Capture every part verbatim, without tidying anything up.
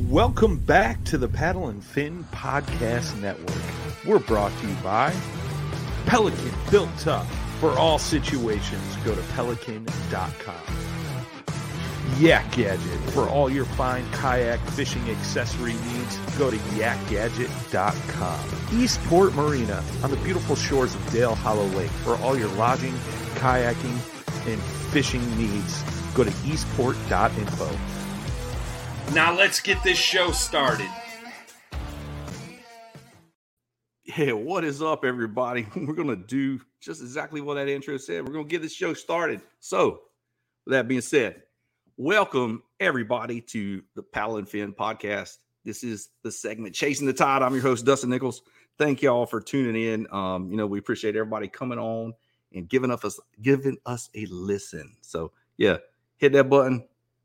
Welcome back to the Paddle and Fin Podcast Network. We're brought to you by Pelican, built tough for all situations. Go to pelican dot com. Yak Gadget, for all your fine kayak fishing accessory needs. Go to yak gadget dot com. Eastport Marina, on the beautiful shores of Dale Hollow Lake. For all your lodging, kayaking, and fishing needs, go to eastport dot info. Now let's get this show started. Yeah, what is up, everybody? We're going to do just exactly what that intro said. We're going to get this show started. So, with that being said, welcome, everybody, to the Paddle and Fin Podcast. This is the segment Chasing the Tide. I'm your host, Dustin Nichols. Thank y'all for tuning in. Um, you know, we appreciate everybody coming on and giving us, giving us a listen. So, yeah, hit that button.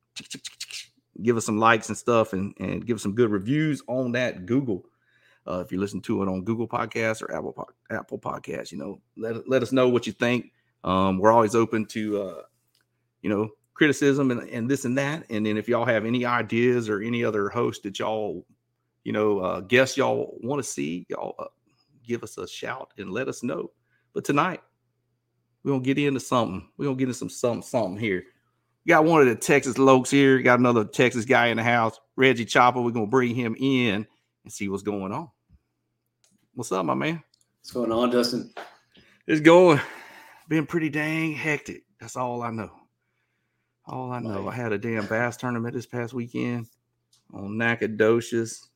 Give us some likes and stuff, and, and give us some good reviews on that Google. Uh, if you listen to it on Google Podcasts or Apple Apple Podcasts, you know, let let us know what you think. Um, we're always open to, uh, you know, criticism and, and this and that. And then if y'all have any ideas or any other host that y'all, you know, uh, guests y'all want to see, y'all uh, give us a shout and let us know. But tonight, we're going to get into something. We're going to get into some something, something here. Got one of the Texas lokes here. Got another Texas guy in the house, Reggie Chopper. We're going to bring him in and see what's going on. What's up, my man? What's going on, Dustin? It's going. Been pretty dang hectic. That's all I know. All I know. I had a damn bass tournament this past weekend on Nacogdoches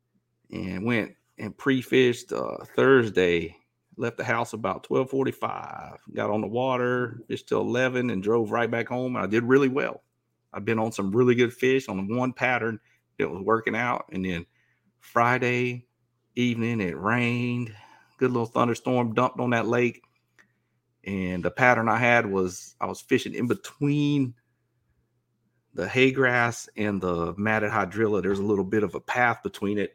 and went and pre-fished uh, Thursday. Left the house about twelve forty-five, got on the water, fished till eleven, and drove right back home. And I did really well. I've been on some really good fish on one pattern that was working out. And then Friday evening, it rained. Good little thunderstorm dumped on that lake. And the pattern I had was I was fishing in between the hay grass and the matted hydrilla. There's a little bit of a path between it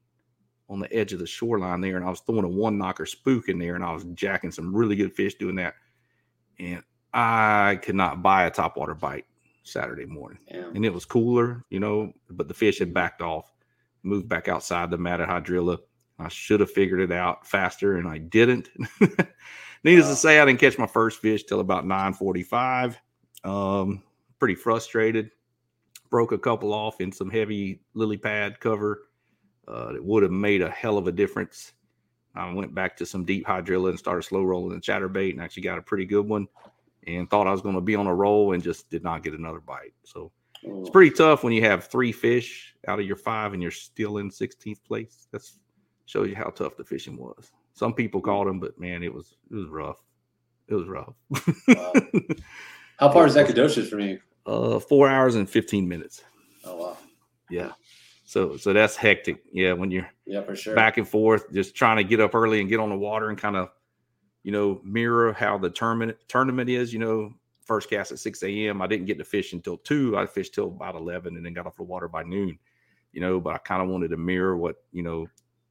on the edge of the shoreline there, and I was throwing a one knocker spook in there, and I was jacking some really good fish doing that. And I could not buy a topwater bite Saturday morning. Yeah. And it was cooler, you know, but the fish had backed off, moved back outside the matted hydrilla. I should have figured it out faster, and I didn't. Needless wow. to say, I didn't catch my first fish till about nine forty-five. Um, pretty frustrated. Broke a couple off in some heavy lily pad cover. Uh, it would have made a hell of a difference. I went back to some deep hydrilla and started slow rolling the chatterbait and actually got a pretty good one and thought I was going to be on a roll and just did not get another bite. So oh. It's pretty tough when you have three fish out of your five and you're still in sixteenth place. That shows you how tough the fishing was. Some people caught them, but man, it was it was rough. It was rough. Wow. How far is Nacogdoches from you? Uh, four hours and fifteen minutes. Oh wow! Yeah. So so that's hectic. Yeah, when you're yeah, for sure. back and forth, just trying to get up early and get on the water and kind of, you know, mirror how the tournament tournament is. You know, first cast at six a.m. I didn't get to fish until two. I fished till about eleven and then got off the water by noon, you know, but I kind of wanted to mirror what, you know,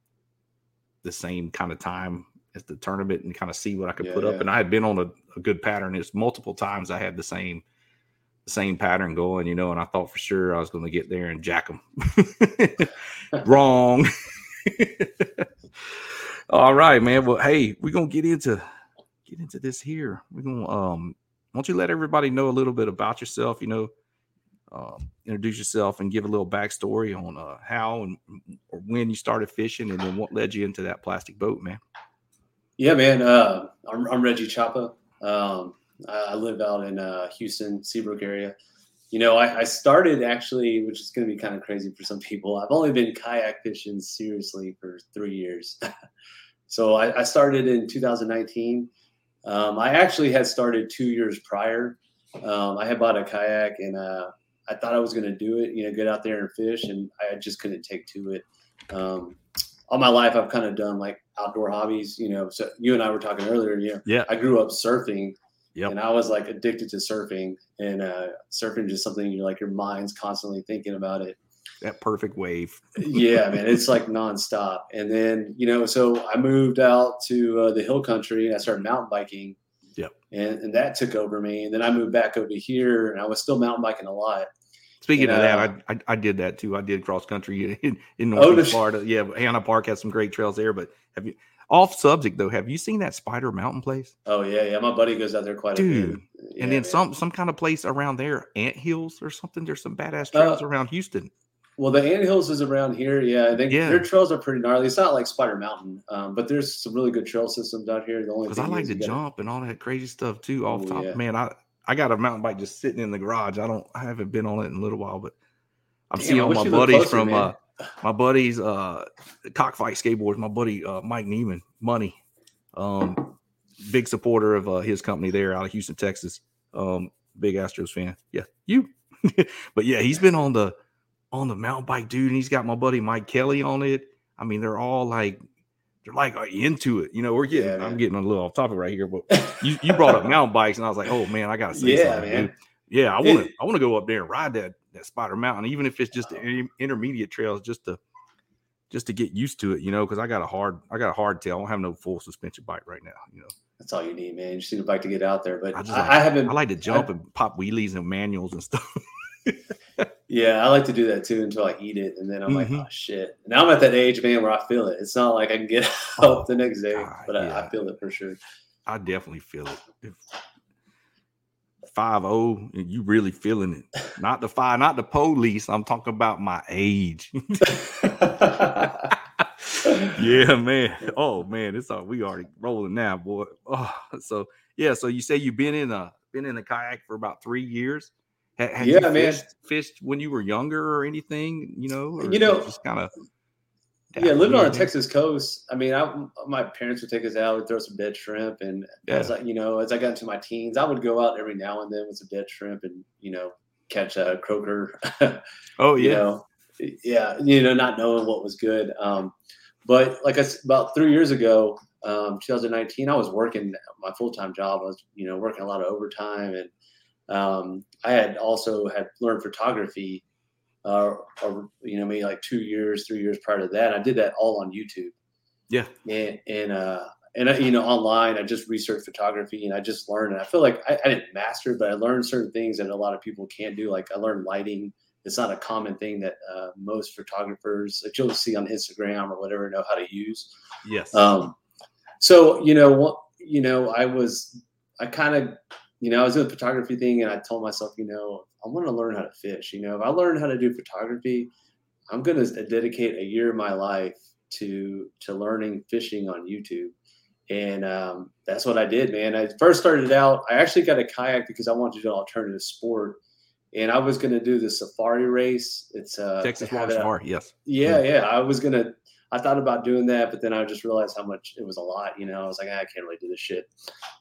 the same kind of time as the tournament and kind of see what I could yeah, put yeah. up. And I had been on a, a good pattern. It's multiple times I had the same same pattern going, you know, and I thought for sure I was going to get there and jack them. Wrong. All right, man. Well, hey, we're going to get into get into this here. We're going to um why don't you let everybody know a little bit about yourself, you know, um, introduce yourself and give a little backstory on uh, how and or when you started fishing and then what led you into that plastic boat, man. Yeah, man. Uh, I'm, I'm Reggie Choppa. Um, I live out in uh, Houston, Seabrook area. You know, I, I started actually, which is going to be kind of crazy for some people. I've only been kayak fishing seriously for three years. So I, I started in two thousand nineteen. Um, I actually had started two years prior. Um, I had bought a kayak and uh, I thought I was going to do it, you know, get out there and fish. And I just couldn't take to it. Um, all my life, I've kind of done like outdoor hobbies, you know, so you and I were talking earlier, you know, yeah. I grew up surfing. Yep. And I was like addicted to surfing, and uh, surfing is just something you're like, your mind's constantly thinking about it. That perfect wave. Yeah, man, it's like nonstop. And then, you know, so I moved out to uh, the hill country and I started mountain biking. Yep. And, and that took over me. And then I moved back over here and I was still mountain biking a lot. Speaking And, of that, uh, I, I I did that too. I did cross country in, in oh, Northeast the- Florida. Yeah, Hannah Park has some great trails there. But have you off subject though? Have you seen that Spider Mountain place, oh yeah, yeah. My buddy goes out there quite a dude? bit. Yeah, And then man. some some kind of place around there, Ant Hills or something. There's some badass Uh, trails around Houston. Well, the Anthills is around here. Yeah, I think Yeah. their trails are pretty gnarly. It's not like Spider Mountain, um, but there's some really good trail systems out here. The only Because thing I like is to you gotta- jump and all that crazy stuff too. Off Oh, top, yeah. man, I I got a mountain bike just sitting in the garage. I don't I haven't been on it in a little while, but I'm Damn, seeing I all wish my you lived buddies closer, from man. uh my buddies uh Cockfight Skateboards. My buddy uh Mike Neiman, Money, um, big supporter of uh, his company there out of Houston, Texas. Um, big Astros fan. Yeah, you. But yeah, he's been on the on the mountain bike, dude, and he's got my buddy Mike Kelly on it. I mean, they're all like they're like into it. You know, we're getting Yeah, I'm man. getting a little off topic right here, but you, you brought up mountain bikes, and I was like, oh man, I gotta say Yeah, something, man. dude. Yeah, I want to It- I want to go up there and ride that that Spider Mountain, even if it's just the inter- intermediate trails, just to just to get used to it, you know, because I got a hard I got a hard tail. I don't have no full suspension bike right now, you know. That's all you need, man. You just need a bike to get out there. But I I, just like, I haven't. I like to jump I- and pop wheelies and manuals and stuff. Yeah, I like to do that too until I eat it, and then I'm like, Mhm. oh shit. Now I'm at that age, man, where I feel it. It's not like I can get Oh, up the next day, God, but I, yeah. I feel it for sure. I definitely feel it. If five oh, and you really feeling it. Not the five, not the police. I'm talking about my age. Yeah, man. Oh man, it's all we already rolling now, boy. Oh, so yeah, so you say you've been in a been in a kayak for about three years. Ha- Had Yeah, you man. fished, fished when you were younger or anything? You know, or You know, just kind of Yeah, living on the Texas coast, I mean, I, my parents would take us out, would throw some dead shrimp, and as Yeah. I, you know, as I got into my teens, I would go out every now and then with some dead shrimp and you know catch a croaker. Oh you yeah, know, yeah, you know, not knowing what was good. Um, but like I said, about three years ago, um, twenty nineteen, I was working my full time job. I was, you know, working a lot of overtime, and um, I had also had learned photography. Uh, or you know, maybe like two years, three years prior to that, I did that all on YouTube. yeah, And and uh, and I, you know, online, I just researched photography and I just learned. And I feel like I, I didn't master it, but I learned certain things that a lot of people can't do. Like I learned lighting. It's not a common thing that uh, most photographers that you'll see on Instagram or whatever know how to use. yes, Um, so you know what, you know, I was, I kind of, you know, I was doing the photography thing, and I told myself, you know, I want to learn how to fish. You know, if I learn how to do photography, I'm going to dedicate a year of my life to to learning fishing on YouTube. And um, that's what I did, man. I first started out, I actually got a kayak because I wanted to do an alternative sport. And I was going to do the safari race. It's uh, Texas to have Water it out- Safari, yes. Yeah, yeah. I was going to, I thought about doing that, but then I just realized how much it was a lot. You know, I was like, I can't really do this shit.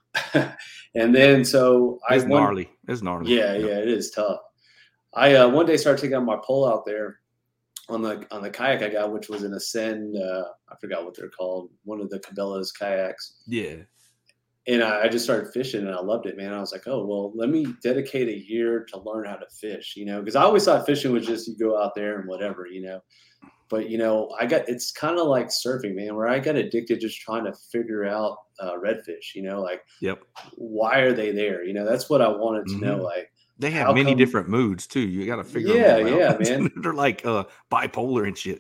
And then so It's I one, gnarly. It's gnarly. yeah, yeah, it is tough. I uh, one day started taking out my pole out there on the on the kayak I got, which was an Ascend. Uh, I forgot what they're called. One of the Cabela's kayaks. Yeah. And I, I just started fishing, and I loved it, man. I was like, oh well, let me dedicate a year to learn how to fish. You know, because I always thought fishing was just you go out there and whatever, you know. But you know, I got it's kind of like surfing, man, where I got addicted just trying to figure out uh, redfish. You know, like Yep. why are they there? You know, that's what I wanted to know. Mhm. Like, They have How many come- different moods too. You got to figure Yeah, them all yeah, out. man. They're like uh, bipolar and shit.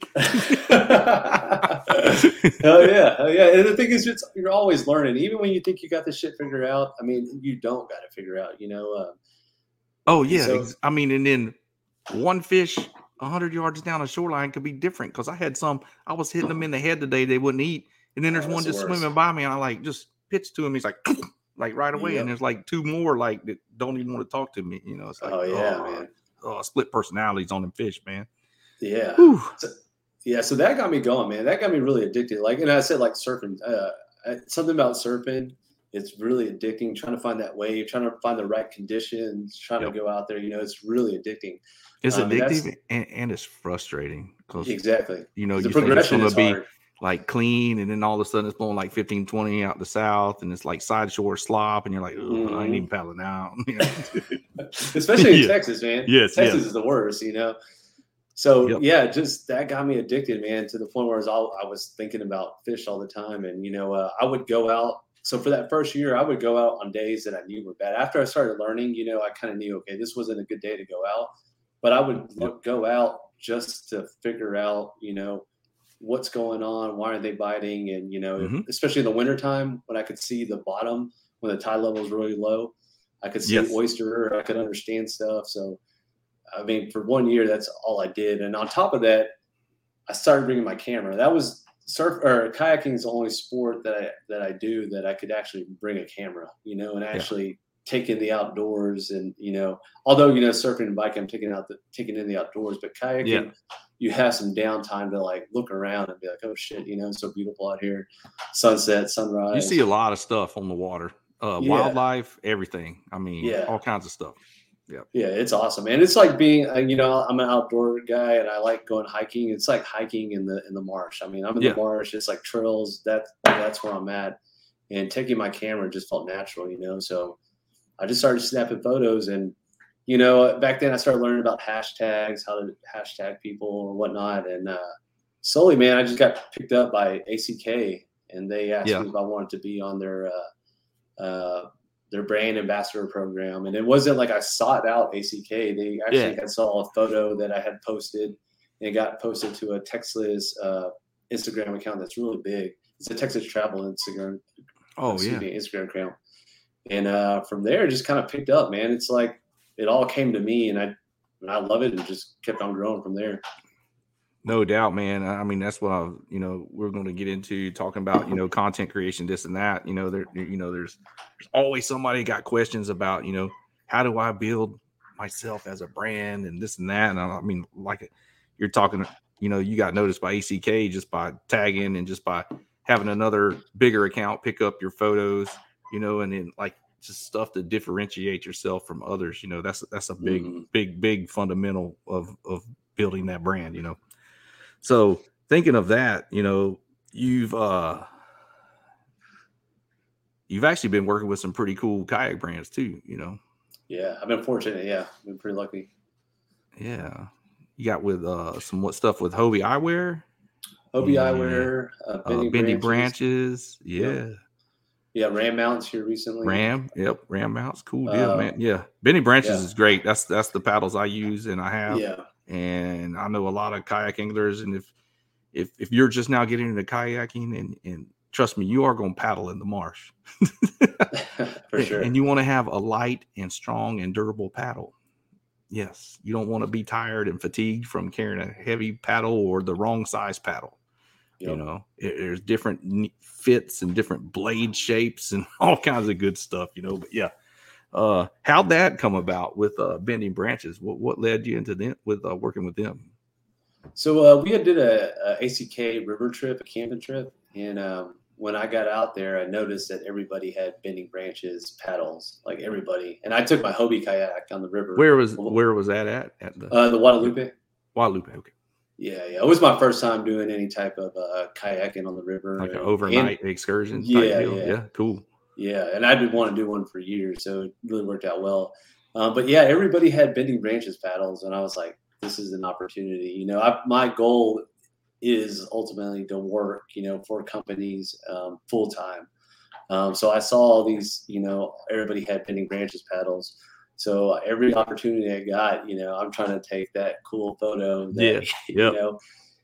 Hell yeah, hell yeah. And the thing is, it's, you're always learning. Even when you think you got this shit figured out, I mean, you don't got to figure out. You know. Uh, Oh yeah, So- ex- I mean, and then one fish a hundred yards down the shoreline could be different because I had some. I was hitting them in the head today; they wouldn't eat, and then there's Oh, one that's just the worst. swimming by me, and I like just pitched to him. He's like, like right away, Yep. and there's like two more like that don't even want to talk to me. You know, it's like, oh yeah, man. oh, split personalities on them fish, man. Yeah. Whew. Yeah, so that got me going, man. That got me really addicted. Like, and I said, like surfing, uh, I- something about surfing. It's really addicting. Trying to find that wave, trying to find the right conditions, trying Yep. to go out there. You know, it's really addicting. It's Um, and that's- addictive and, and it's frustrating because Exactly. you know The you think it's progression going is to be hard. like clean, and then all of a sudden it's blowing like fifteen, twenty out the south, and it's like side shore slop, and you're like, "Ugh, I ain't Mhm. even paddling out. Especially in Yeah. Texas, man. Yes, Texas yes. is the worst, you know. So Yep. yeah, just that got me addicted, man, to the point where I was all I was thinking about fish all the time, and you know, uh, I would go out. So for that first year, I would go out on days that I knew were bad. After I started learning, you know, I kind of knew, okay, this wasn't a good day to go out. but I would Yep. look, go out just to figure out, you know, what's going on, why are they biting, and you know, if, Mm-hmm. especially in the wintertime when I could see the bottom when the tide level is really low, I could see Yes. oyster, I could understand stuff. So, I mean, for one year, that's all I did, and on top of that, I started bringing my camera. That was surf or kayaking is the only sport that I that I do that I could actually bring a camera, you know, and actually take in the outdoors. And you know, although you know, surfing and biking, I'm taking out the taking in the outdoors, but kayaking, Yeah. you have some downtime to like look around and be like, oh shit, you know, it's so beautiful out here, sunset, sunrise. You see a lot of stuff on the water, uh, Yeah. wildlife, everything. I mean, Yeah. all kinds of stuff. Yeah. Yeah, it's awesome, man. It's like being, uh, you know, I'm an outdoor guy and I like going hiking. It's like hiking in the in the marsh. I mean, I'm in Yeah. the marsh. It's like trails. That that's where I'm at. And taking my camera just felt natural, you know. So I just started snapping photos, and you know, back then I started learning about hashtags, how to hashtag people or whatnot, and uh, slowly, man, I just got picked up by A C K, and they asked Yeah. me if I wanted to be on their uh, uh, their brand ambassador program. And it wasn't like I sought out A C K. They actually Yeah. had saw a photo that I had posted, and it got posted to a Texas uh, Instagram account that's really big. It's a Texas travel Instagram, Oh excuse yeah. me, Instagram account. And uh, from there, it just kind of picked up, man. It's like it all came to me, and I and I love it, and just kept on growing from there. No doubt, man. I mean, that's what I, you know, we're going to get into talking about, you know, content creation, this and that. You know, there, you know, there's there's always somebody got questions about, you know, how do I build myself as a brand and this and that. And I, I mean, like you're talking, you know, you got noticed by A C K just by tagging and just by having another bigger account pick up your photos, you know, and then like just stuff to differentiate yourself from others. You know, that's that's a big, Mm-hmm. big, big fundamental of of building that brand. You know. So thinking of that, you know, you've uh you've actually been working with some pretty cool kayak brands too, you know. Yeah, I've been fortunate. Yeah, I've been pretty lucky. Yeah. You got with uh some what stuff with Hobie Eyewear. Hobie and, Eyewear, uh, uh, Bendy, Bendy Branches. Branches. Yeah. Yep. Yeah, Ram Mounts here recently. Ram. Yep. Ram Mounts. Cool deal, Uh, man. Yeah. Bendy Branches yeah. is great. That's that's the paddles I use and I have. Yeah. And I know a lot of kayak anglers. And if if if you're just now getting into kayaking and and trust me, you are going to paddle in the marsh. For sure. And you want to have a light and strong and durable paddle. Yes. You don't want to be tired and fatigued from carrying a heavy paddle or the wrong size paddle. Yep. You know, it, there's different fits and different blade shapes and all kinds of good stuff, you know. But yeah, uh, how'd that come about with uh, Bendy Branches? What what led you into them with uh, working with them? So uh, we had did a, a A C K river trip, a camping trip, and um, when I got out there, I noticed that everybody had Bending Branches paddles, like everybody. And I took my Hobie kayak on the river. Where was where was that at? At the uh, the Guadalupe. Guadalupe, okay. Yeah, yeah. It was my first time doing any type of uh, kayaking on the river, like an and, overnight and, excursion. Yeah, type deal. yeah, yeah, cool. Yeah, and I did want to do one for years, so it really worked out well. Um, but yeah, everybody had Bending Branches paddles, and I was like, this is an opportunity. You know, I, my goal is ultimately to work, you know, for companies um, full time. Um, so I saw all these, you know, everybody had Bending Branches paddles. So every opportunity I got, you know, I'm trying to take that cool photo. That, Yeah, you know.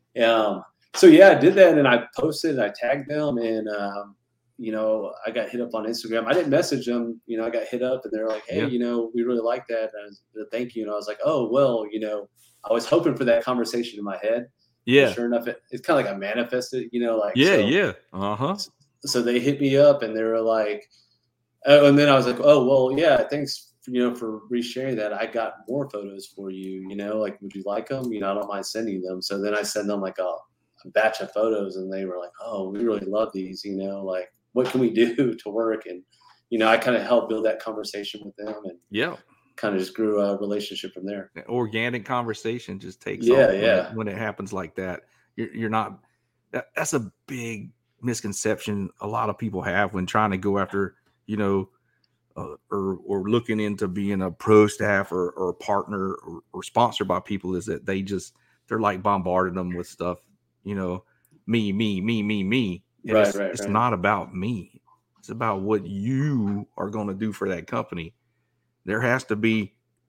Um, so yeah, I did that, and I posted, and I tagged them, and um, you know, I got hit up on Instagram. I didn't message them, you know, I got hit up, and they're like, hey, Yeah. you know, we really like that. And I was, thank you. And I was like, oh, well, you know, I was hoping for that conversation in my head. Yeah. And sure enough, it, it's kind of like I manifested, you know, like, yeah, so, yeah. Uh huh. So they hit me up, and they were like, oh, and then I was like, oh, well, yeah, thanks, you know, for resharing that. I got more photos for you, you know, like, would you like them? You know, I don't mind sending them. So then I send them like a, a batch of photos, and they were like, oh, we really love these, you know, like, what can we do to work? And, you know, I kind of helped build that conversation with them, and yeah, kind of just grew a relationship from there. An organic conversation just takes yeah, off yeah. when it, when it happens like that. You're, you're not, that, that's a big misconception a lot of people have when trying to go after, you know, uh, or or looking into being a pro staff or, or a partner or, or sponsored by people, is that they just, they're like bombarding them with stuff, you know, me, me, me, me, me. And right, it's, right, it's right. not about me. It's about what you are going to do for that company. There has to be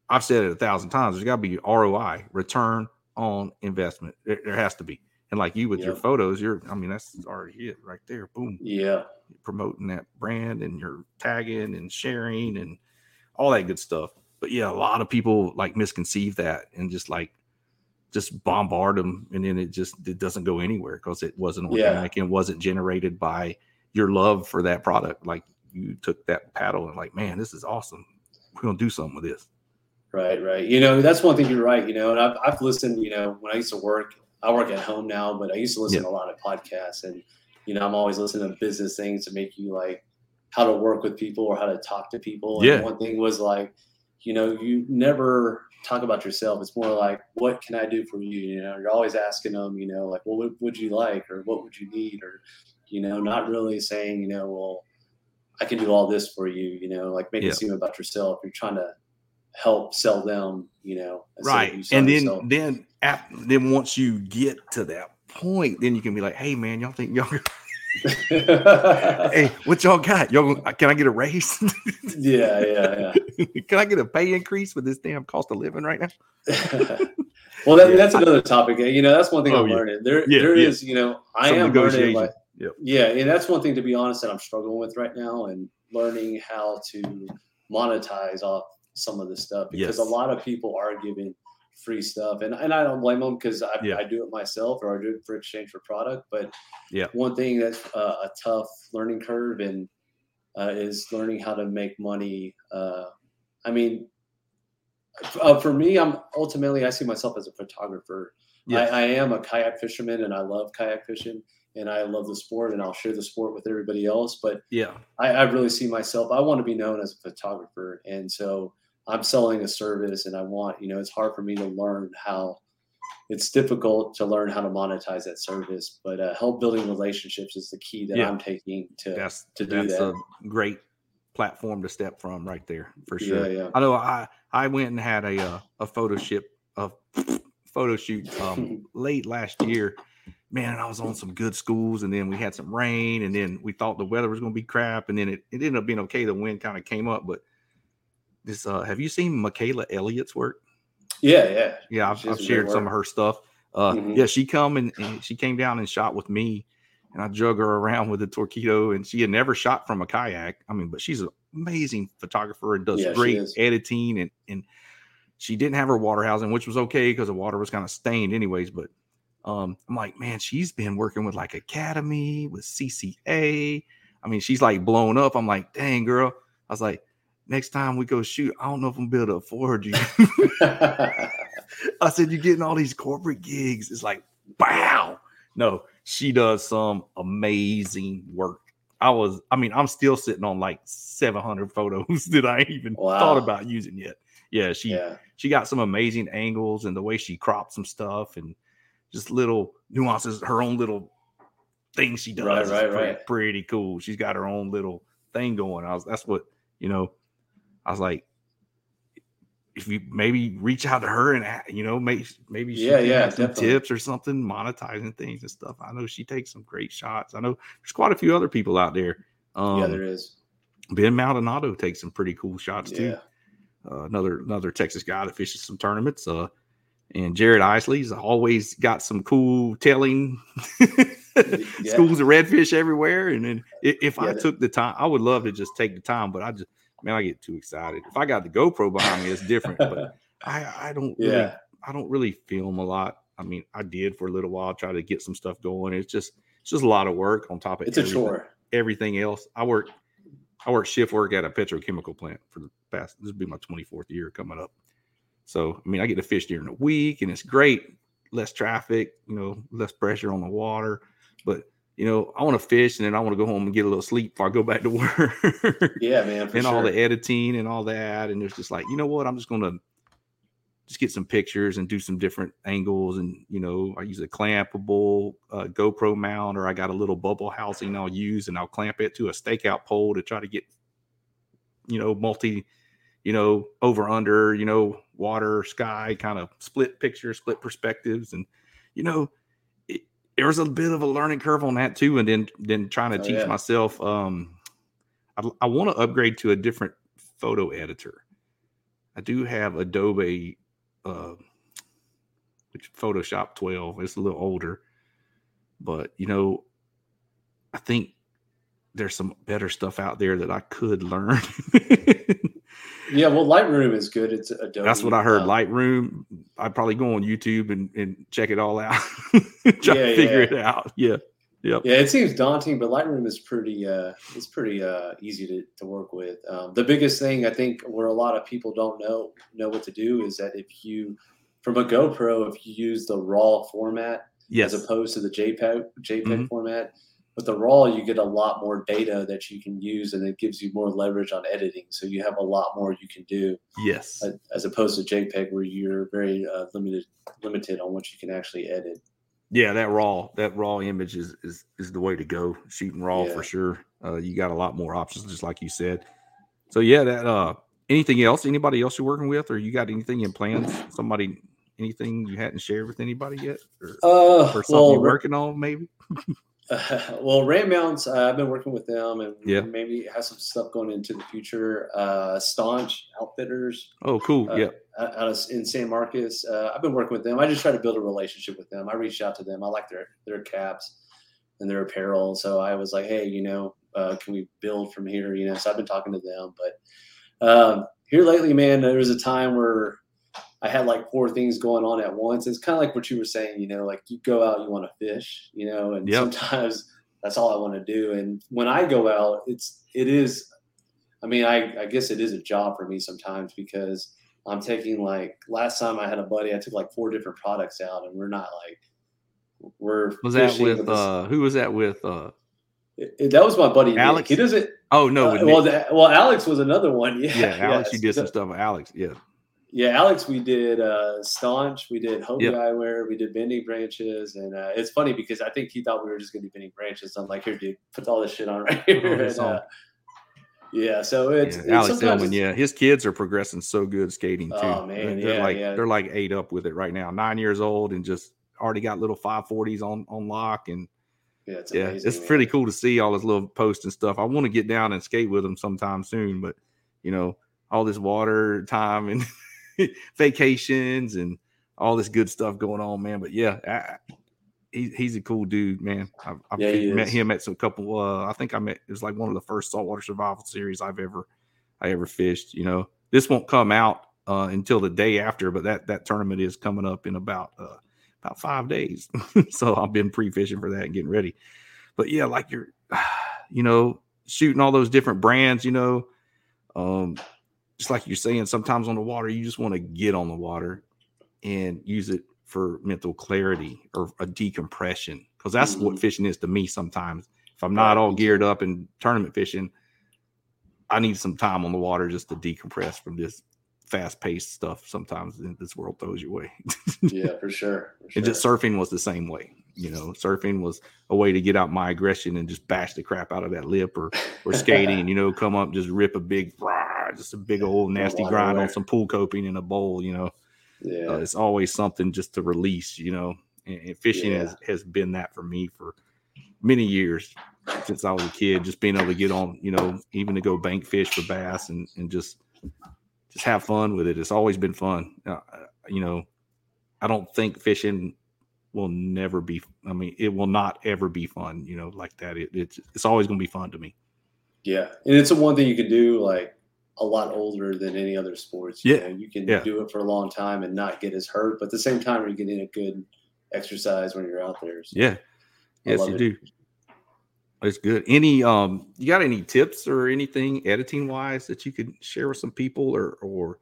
I've said it a thousand times. There's got to be R O I, return on investment. There, there has to be. And like you with yep. your photos, you're, I mean, that's already it right there. Boom. Yeah. You're promoting that brand and you're tagging and sharing and all that good stuff. But yeah, a lot of people like misconceive that and just like, just bombard them. And then it just, it doesn't go anywhere because it wasn't organic yeah. and wasn't generated by your love for that product. Like you took that paddle and like, man, this is awesome. We're going to do something with this. Right, right. You know, that's one thing you're right. You know, and I've, I've listened, you know, when I used to work, I work at home now, but I used to listen yeah. to a lot of podcasts and, you know, I'm always listening to business things to make you like how to work with people or how to talk to people. And yeah. one thing was like, you know, you never talk about yourself. It's more like, what can I do for you? You know, you're always asking them, you know, like, well, what would you like? Or what would you need? Or, you know, not really saying, you know, well, I can do all this for you, you know, like make yeah. it seem about yourself. You're trying to help sell them, you know, right. And then, yourself. then, after, then once you get to that point, then you can be like, hey man, y'all think y'all, hey, what y'all got? Y'all, can I get a raise? yeah, yeah, yeah. Can I get a pay increase with this damn cost of living right now? well, that, yeah. that's another topic. You know, that's one thing oh, I'm yeah. learning. There, yeah, there yeah. is, you know, I Some am learning. Like, yep. Yeah, and that's one thing, to be honest, that I'm struggling with right now, and learning how to monetize off some of this stuff because yes. a lot of people are giving free stuff, and, and I don't blame them because I, yeah. I do it myself or I do it for exchange for product. But yeah, one thing that's uh, a tough learning curve and uh, is learning how to make money. Uh, I mean, uh, for me, I'm ultimately I see myself as a photographer. Yes. I, I am a kayak fisherman, and I love kayak fishing, and I love the sport, and I'll share the sport with everybody else. But yeah, I, I really see myself. I want to be known as a photographer, and so I'm selling a service, and I want, you know, it's hard for me to learn how. It's difficult to learn how to monetize that service, but uh, help building relationships is the key that yeah. I'm taking to that's, to do that's that. A great platform to step from right there for sure. Yeah, yeah. I know I I went and had a uh, a photo ship a photo shoot um, late last year. Man, I was on some good schools, and then we had some rain, and then we thought the weather was going to be crap, and then it, it ended up being okay. The wind kind of came up, but this uh, have you seen Michaela Elliott's work? Yeah, yeah, yeah. I've, I've shared some of her stuff. Uh, mm-hmm. Yeah, she come and, and she came down and shot with me, and I drug her around with a Torpedo, and she had never shot from a kayak. I mean, but she's an amazing photographer and does yeah, great editing, and and she didn't have her water housing, which was okay because the water was kind of stained anyways. But um, I'm like, man, she's been working with like Academy, with C C A. I mean, she's like blown up. I'm like, dang, girl. I was like, next time we go shoot, I don't know if I'm able to afford you. I said, you're getting all these corporate gigs. It's like, wow. No, she does some amazing work. I was, I mean, I'm still sitting on like seven hundred photos that I ain't even wow. thought about using yet. Yeah, she yeah. she got some amazing angles and the way she cropped some stuff and just little nuances, her own little thing she does right, is right, pretty, right. pretty cool. She's got her own little thing going. I was, that's what, you know, I was like, if you maybe reach out to her and, you know, maybe, maybe she yeah, can yeah, have some definitely. tips or something, monetizing things and stuff. I know she takes some great shots. I know there's quite a few other people out there. Um, yeah, there is. Ben Maldonado takes some pretty cool shots yeah. too. Uh, another, another Texas guy that fishes some tournaments. Uh, and Jared Isley's always got some cool telling yeah. schools of redfish everywhere. And then if, if yeah, I took the time, I would love to just take the time, but I just, man, I get too excited. If I got the GoPro behind me, it's different, but I, I don't really, yeah. I don't really film a lot. I mean, I did for a little while, try to get some stuff going. It's just, it's just a lot of work on top of it's everything, a chore. everything else. I work, I work shift work at a petrochemical plant for the past, this will be my twenty-fourth year coming up. So, I mean, I get to fish during the week and it's great. Less traffic, you know, less pressure on the water. But, you know, I want to fish and then I want to go home and get a little sleep before I go back to work. Yeah, man. For and sure. all the editing and all that. And it's just like, you know what? I'm just going to just get some pictures and do some different angles. And, you know, I use a clampable uh, GoPro mount, or I got a little bubble housing I'll use and I'll clamp it to a stakeout pole to try to get, you know, multi, you know, over, under, you know, water, sky, kind of split picture, split perspectives. And, you know, it, there was a bit of a learning curve on that too. And then, then trying to oh, teach yeah. myself, um, I, I want to upgrade to a different photo editor. I do have Adobe, uh, which Photoshop twelve. It's a little older, but you know, I think there's some better stuff out there that I could learn. Yeah, well, Lightroom is good. It's Adobe. That's what I heard. Um, Lightroom. I'd probably go on YouTube and, and check it all out. Try Yeah, to figure yeah. it out. Yeah. Yep. Yeah, it seems daunting, but Lightroom is pretty uh it's pretty uh easy to, to work with. Um, the biggest thing I think where a lot of people don't know know what to do is that if you from a GoPro, if you use the RAW format Yes. as opposed to the JPEG JPEG Mhm. format, with the RAW you get a lot more data that you can use, and it gives you more leverage on editing. So you have a lot more you can do Yes. uh, as opposed to JPEG where you're very uh, limited limited on what you can actually edit. Yeah, that raw, that raw image is is is the way to go. Shooting raw Yeah. for sure. Uh, you got a lot more options, just like you said. So yeah, that. Uh, anything else? Anybody else you're working with, or you got anything in plans? Somebody, anything you hadn't shared with anybody yet, or, Uh, or something well, you're Ra- working on, maybe? Uh, well, Ram Mounts, uh, I've been working with them, and Yeah. maybe have some stuff going into the future. Uh, Staunch Outfitters Oh, cool. uh, Yeah. out of, in San Marcos. Uh, I've been working with them. I just try to build a relationship with them. I reached out to them. I like their their caps and their apparel, so I was like, hey, you know, uh, can we build from here? You know, so I've been talking to them. But um, here lately, man, there was a time where I had like four things going on at once. It's kind of like what you were saying, you know, like you go out, you want to fish, you know, and Yep. sometimes that's all I want to do. And when I go out, it's, it is, I mean, I, I guess it is a job for me sometimes because I'm taking like, last time I had a buddy, I took like four different products out, and we're not like, we're Was that fishing with this- uh? Who was that with? Uh, it- it- that was my buddy, Nick. Alex? He doesn't, oh no, uh, with well, Nick. that, well, Alex was another one. Yeah. Yeah, Alex, yes. you did some So- stuff with Alex. Yeah. Yeah, Alex, we did uh, Staunch, we did Hobie Yep. Eyewear, we did Bending Branches, and uh, it's funny because I think he thought we were just going to be Bending Branches. I'm like, here, dude, put all this shit on right here. Oh, it's and, on. uh, yeah, so it's, Yeah, it's Alex sometimes Tillman, it's- yeah, his kids are progressing so good skating too. Oh, man, they're yeah, like yeah. they're like eight up with it right now, nine years old, and just already got little five forties on on lock. And yeah, it's yeah, amazing, it's man. pretty cool to see all his little posts and stuff. I want to get down and skate with him sometime soon, but you know, all this water time and vacations and all this good stuff going on, man. But yeah, I, he, he's a cool dude, man. I've, I've Yeah, he met is. him at some couple. Uh, I think I met. It was like one of the first saltwater survival series I've ever, I ever fished. You know, this won't come out uh, until the day after, but that that tournament is coming up in about uh, about five days. So I've been pre-fishing for that and getting ready. But yeah, like you're, you know, shooting all those different brands. You know, um, just like you're saying, sometimes on the water, you just want to get on the water and use it for mental clarity or a decompression, because that's Mhm. what fishing is to me sometimes. If I'm not Right, all me geared too. up in tournament fishing, I need some time on the water just to decompress from this fast-paced stuff sometimes in this world throws you away. Yeah, for sure. For sure. And just surfing was the same way. You know, surfing was a way to get out my aggression and just bash the crap out of that lip, or or skating, you know, come up, just rip a big, rah, just a big old nasty water grind on away. some pool coping in a bowl, you know. yeah. Uh, it's always something just to release, you know. And, and fishing Yeah. has, has been that for me for many years since I was a kid, just being able to get on, you know, even to go bank fish for bass and, and just just have fun with it. It's always been fun. Uh, you know, I don't think fishing will never be, I mean, it will not ever be fun, you know, like that. It, it's it's always going to be fun to me. Yeah, and it's a one thing you can do like a lot older than any other sports. You Yeah, know, you can yeah. do it for a long time and not get as hurt, but at the same time, you're getting a good exercise when you're out there. So Yeah. I Yes, love you it. do. It's good. Any, um, you got any tips or anything editing wise that you could share with some people, or, or,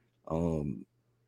um,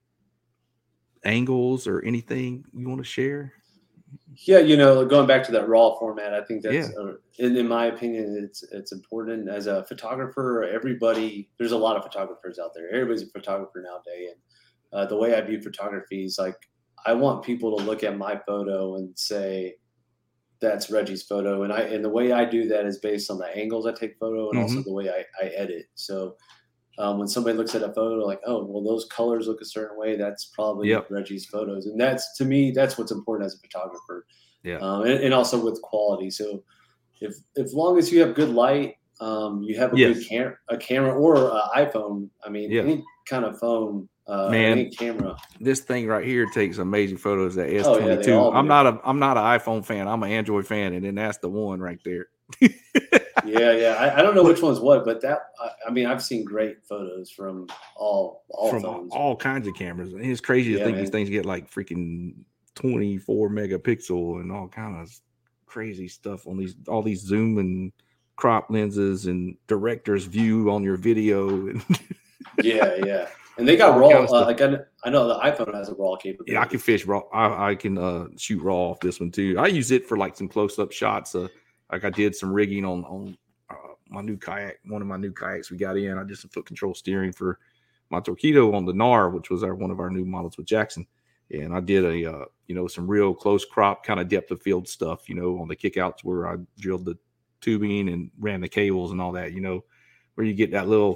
angles or anything you want to share? Yeah, you know, going back to that raw format, I think that's, Yeah. uh, in, in my opinion, it's it's important as a photographer. Everybody, there's a lot of photographers out there. Everybody's a photographer nowadays, and uh, the way I view photography is like I want people to look at my photo and say, "That's Reggie's photo," and I and the way I do that is based on the angles I take photo and also Mhm. the way I, I edit. So um, when somebody looks at a photo, like, oh, well, those colors look a certain way, that's probably Yep. Reggie's photos. And that's, to me, that's what's important as a photographer. Yeah. Um, and, and also with quality. So if, if long as you have good light, um, you have a Yes. good camera, a camera or an iPhone, I mean, Yeah. any, kind of phone, uh, Man, any camera. This thing right here takes amazing photos. That S Oh, yeah, they twenty-two. all I'm do. not a I'm not an iPhone fan. I'm an Android fan, and then that's the one right there. Yeah, yeah. I, I don't know which one's what, but that I, I mean, I've seen great photos from all all From phones. all kinds of cameras. And it's crazy to Yeah, think man. these things get like freaking twenty-four megapixel and all kind of crazy stuff on these all these zoom and crop lenses and director's view on your video. Yeah, yeah. And they got All raw. kind of Uh, stuff. like I, I know the iPhone has a raw capability. Yeah, I can fish raw. I, I can uh, shoot raw off this one too. I use it for like some close-up shots. Uh, like I did some rigging on on uh, my new kayak. One of my new kayaks we got in. I did some foot control steering for my Torpedo on the N A R, which was our one of our new models with Jackson. And I did a uh, you know some real close crop kind of depth of field stuff. You know on the kickouts where I drilled the tubing and ran the cables and all that. You know where you get that little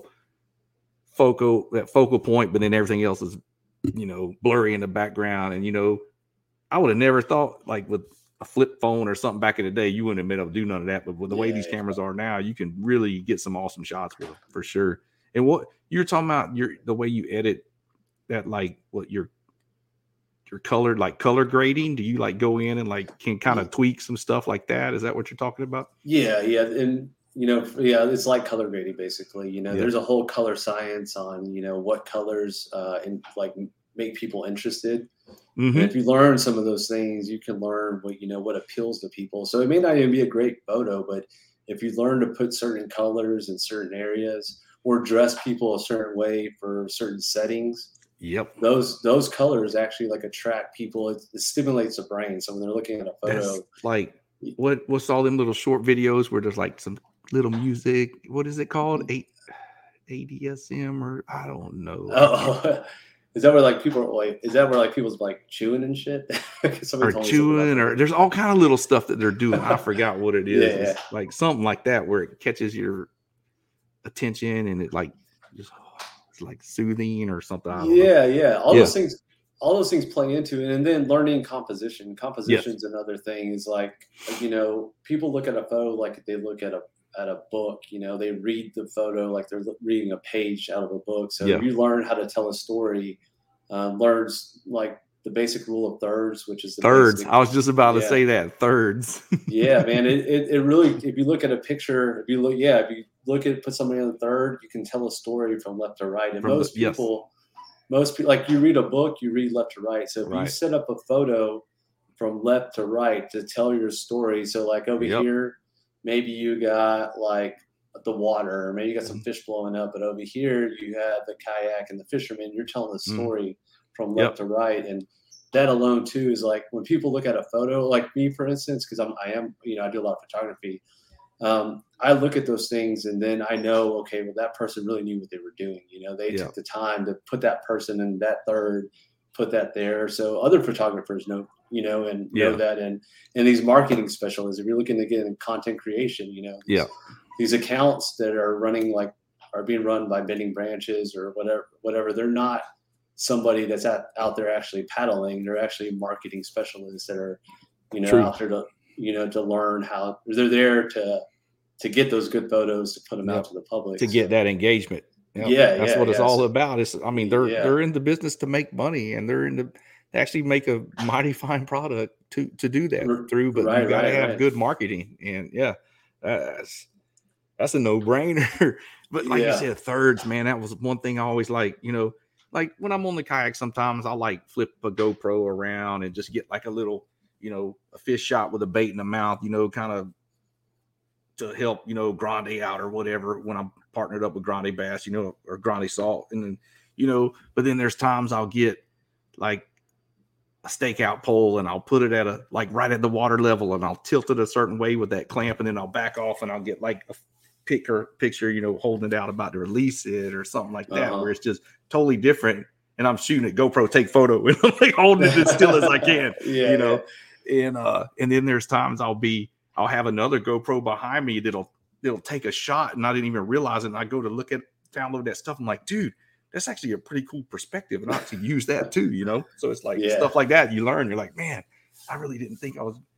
focal that focal point, but then everything else is you know blurry in the background. And you know I would have never thought like with a flip phone or something back in the day you wouldn't have been able to do none of that, but with the Yeah, way these yeah. cameras are now, you can really get some awesome shots with them for sure. And what you're talking about, your the way you edit that, like what your your color like color grading, do you like go in and like can kind of tweak some stuff like that? Is that what you're talking about? Yeah, yeah, and you know, yeah, it's like color grading basically. You know, Yeah. there's a whole color science on you know what colors uh, and like make people interested. Mhm. And if you learn some of those things, you can learn what you know what appeals to people. So it may not even be a great photo, but if you learn to put certain colors in certain areas or dress people a certain way for certain settings, Yep. those those colors actually like attract people. It, it stimulates the brain. So when they're looking at a photo, That's like what what's all them little short videos where there's like some little music. What is it called? Eight A D S M or I don't know. oh, is that where like people are like? Is that where like people's like chewing and shit? Or chewing, or there's all kind of little stuff that they're doing. I forgot what it is. Yeah, yeah. It's like something like that where it catches your attention and it like just it's like soothing or something. I don't know. Yeah, yeah. All Yeah. those things, all those things play into it, and then learning composition. Composition's another thing. Is like you know, people look at a photo like they look at a at a book. You know, they read the photo like they're reading a page out of a book. So Yeah. you learn how to tell a story. Um, learns like the basic rule of thirds, which is the Thirds. basic- I was just about to Yeah. say that. Thirds. yeah, man. It, it it really, if you look at a picture, if you look, yeah, if you look at put somebody on the third, you can tell a story from left to right. And From the- most yes. people, most people, like you read a book, you read left to right. So if you Right. set up a photo from left to right to tell your story, so like over Yep. here, maybe you got like the water, or maybe you got Mm-hmm. some fish blowing up, but over here you have the kayak and the fisherman. You're telling the Mhm. story from Yep. left to right, and that alone too is like when people look at a photo, like me for instance, because I'm I am you know I do a lot of photography. Um, I look at those things and then I know, okay, well that person really knew what they were doing. You know, they Yeah. took the time to put that person in that third, put that there. So other photographers know, you know, and know Yeah. that. And and these marketing specialists, if you're looking to get in content creation, you know, these, Yeah. these accounts that are running like are being run by Bending Branches or whatever, whatever, they're not somebody that's out, out there actually paddling. They're actually marketing specialists that are, you know, True. out there to, you know, to learn how they're there to, to get those good photos, to put them Yep. out to the public. To get So, that engagement. Yep. Yeah, That's yeah, what it's yeah. all So- about. It's I mean, they're Yeah. they're in the business to make money, and they're in the they actually make a mighty fine product to to do that R- through, but right, you gotta right, have right. good marketing. And yeah, that's that's a no-brainer. But like Yeah. you said, thirds, man, that was one thing I always like, you know, like when I'm on the kayak, sometimes I'll like flip a GoPro around and just get like a little, you know, a fish shot with a bait in the mouth, you know, kind of to help, you know, Grande out or whatever when I'm partnered up with Grande Bass, you know, or Grande Salt. And then, you know, but then there's times I'll get like a stakeout pole and I'll put it at a, like right at the water level and I'll tilt it a certain way with that clamp and then I'll back off and I'll get like a picker picture, you know, holding it out about to release it or something like that, Uh-huh. where it's just totally different. And I'm shooting at GoPro take photo and I'm like holding it as still as I can, Yeah, you know? And, uh, and then there's times I'll be, I'll have another GoPro behind me that'll, that'll take a shot and I didn't even realize it. And I go to look at, download that stuff. I'm like, dude, that's actually a pretty cool perspective. And I have to use that too, you know? So it's like Yeah. stuff like that you learn. You're like, man, I really didn't think I was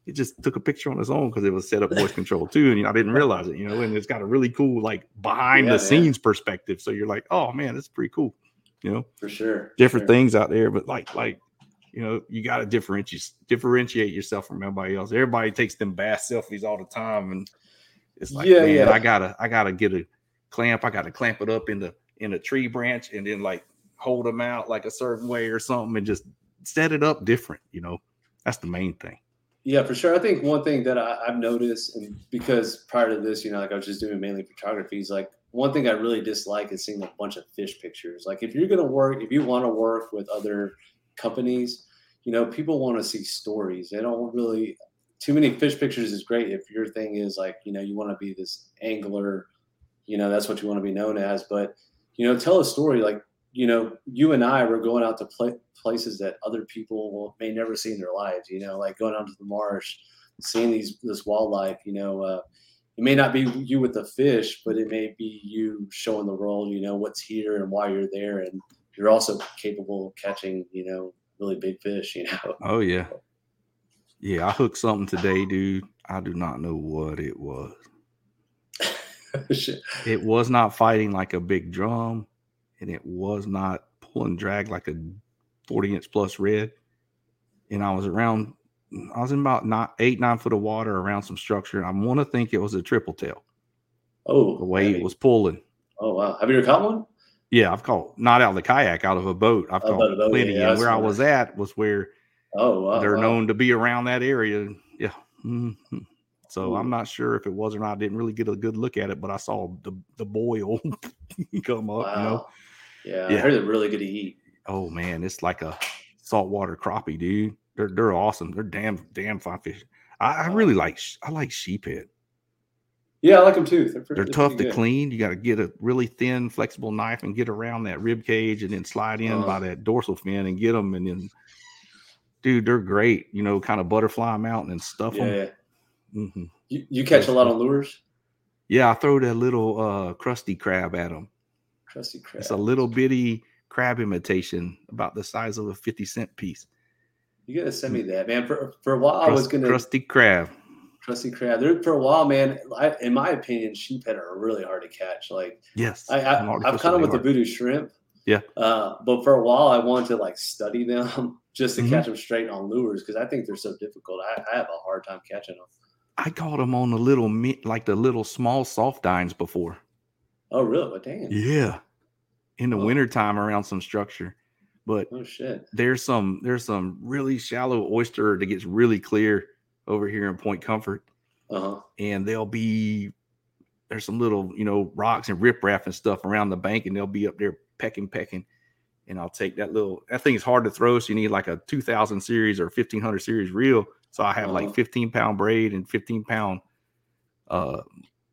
it just took a picture on its own because it was set up voice control too. And you know, I didn't realize it, you know, and it's got a really cool, like behind Yeah, the man. scenes perspective. So you're like, oh man, that's pretty cool. You know, For sure. different sure. things out there, but like, like, you know, you got to differentiate, differentiate yourself from everybody else. Everybody takes them bass selfies all the time. And it's like, Yeah, man, yeah. I gotta, I gotta get a clamp. I got to clamp it up in the, in a tree branch and then like hold them out like a certain way or something and just set it up different. You know, that's the main thing. Yeah, for sure. I think one thing that I, I've noticed, and because prior to this, you know, like I was just doing mainly photography, is like one thing I really dislike is seeing a bunch of fish pictures. Like if you're going to work, if you want to work with other companies, you know, people want to see stories. They don't really, too many fish pictures is great. If your thing is like, you know, you want to be this angler, you know, that's what you want to be known as. But, you know, tell a story. Like, you know, you and I were going out to play, places that other people will, may never see in their lives, you know, like going out to the marsh, seeing these this wildlife, you know, uh, it may not be you with the fish, but it may be you showing the world, you know, what's here and why you're there. And you're also capable of catching, you know, really big fish, you know. Oh, yeah. Yeah, I hooked something today, dude. I do not know what it was. It was not fighting like a big drum, and it was not pulling drag like a forty inch plus red. And I was around, I was in about not eight, nine foot of water around some structure. And I want to think it was a triple tail. Oh, the way heavy. it was pulling. Oh, wow. Have you ever caught one? Yeah, I've caught, not out of the kayak, out of a boat. I've Oh, caught boat, plenty. yeah, and where I smart. was at was where oh, wow, they're wow. known to be around that area. Yeah. Mm-hmm. So Ooh. I'm not sure if it was or not. I didn't really get a good look at it, but I saw the, the boil come up, Wow. you know? Yeah, Yeah. I heard they're really good to eat. Oh, man, it's like a saltwater crappie, dude. They're they're awesome. They're damn, damn fine fish. I, I really like, I like sheephead. Yeah, I like them too. They're, pretty, They're they're tough to good. clean. You got to get a really thin, flexible knife and get around that rib cage and then slide in Uh-huh. by that dorsal fin and get them. And then, dude, they're great. You know, kind of butterfly them out and then stuff Yeah, them. yeah. Mm-hmm. You, you catch That's a lot cool. on lures? Yeah, I throw that little uh, crusty crab at them. Crusty crab. It's a little bitty crab imitation, about the size of a fifty cent piece. You gotta send me that, man. For for a while, Crust, I was gonna crusty crab. Crusty crab. There for a while, man. I, in my opinion, sheephead are really hard to catch. Like, Yes, I, I I've caught them with the voodoo shrimp. Yeah. Uh, but for a while, I wanted to like study them just to Mhm. catch them straight on lures because I think they're so difficult. I, I have a hard time catching them. I caught them on the little like the little small soft dines before. Oh, really? But damn. Yeah. In the Oh. wintertime around some structure. But oh shit. There's some there's some really shallow oyster that gets really clear over here in Point Comfort. Uh-huh. And they'll be there's some little, you know, rocks and riprap and stuff around the bank, and they'll be up there pecking, pecking. And I'll take that little that thing is hard to throw, so you need like a two thousand series or fifteen hundred series reel. So I have Uh-huh. like fifteen pound braid and fifteen pound uh,